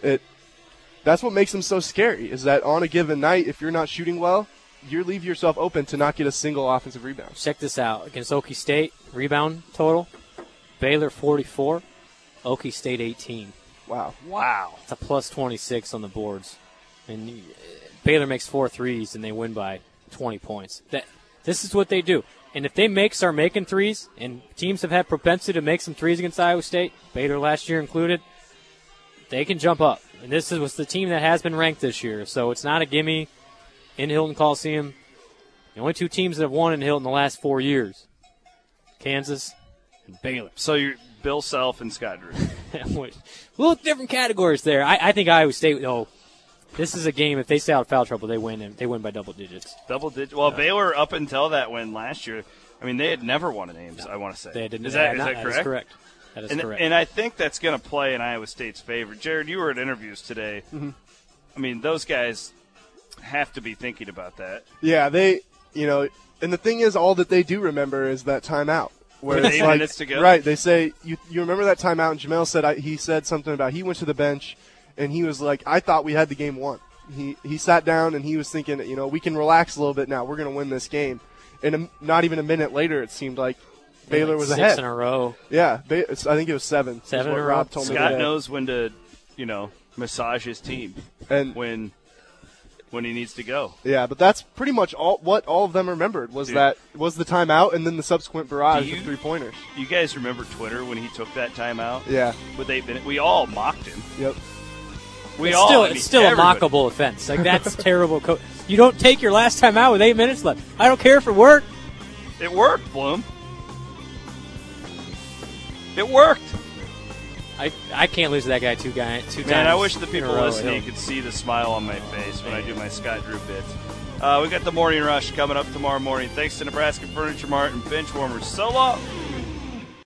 that's what makes them so scary, is that on a given night, if you're not shooting well, you leave yourself open to not get a single offensive rebound. Check this out. Against Okie State, rebound total, Baylor 44, Okie State 18. Wow. It's a plus 26 on the boards. And Baylor makes 4 threes, and they win by 20 points. This is what they do. And if they start making threes, and teams have had propensity to make some threes against Iowa State, Baylor last year included, they can jump up. And this was the team that has been ranked this year, so it's not a gimme in Hilton Coliseum. The only 2 teams that have won in Hilton the last 4 years, Kansas and Baylor. So you're Bill Self and Scott Drew. A little different categories there. I think Iowa State, though, this is a game, if they stay out of foul trouble, they win, and they win by double digits. Double digits. Well, Baylor, up until that win last year, I mean, they had never won in Ames, I want to say. They didn't. Is that correct? That is correct. That is correct. And I think that's going to play in Iowa State's favor. Jared, you were at interviews today. Mm-hmm. I mean, those guys have to be thinking about that. Yeah, they, you know, and the thing is, all that they do remember is that timeout. Where With 8 minutes to go? Right, they say, you remember that timeout, and Jamel said, he said something about, he went to the bench, and he was like, I thought we had the game won. He sat down, and he was thinking, you know, we can relax a little bit now. We're going to win this game. And not even a minute later, it seemed like Baylor was ahead. 6 in a row. Yeah, I think it was 7. 7 in a row. Rob told me Scott today. knows when to, you know, massage his team and when he needs to go. Yeah, but that's pretty much what all of them remembered was the timeout and then the subsequent barrage of 3-pointers. You guys remember Twitter when he took that timeout? Yeah. With 8 minutes, we all mocked him. Yep. It's still a mockable offense. Like, that's terrible. You don't take your last time out with 8 minutes left. I don't care if it worked. It worked, Bloom. It worked. I can't lose to that guy two times. Man, I wish the people in a row. listening could see the smile on my face when I do my Scott Drew bits. We got the Morning Rush coming up tomorrow morning. Thanks to Nebraska Furniture Mart and Benchwarmers. So long.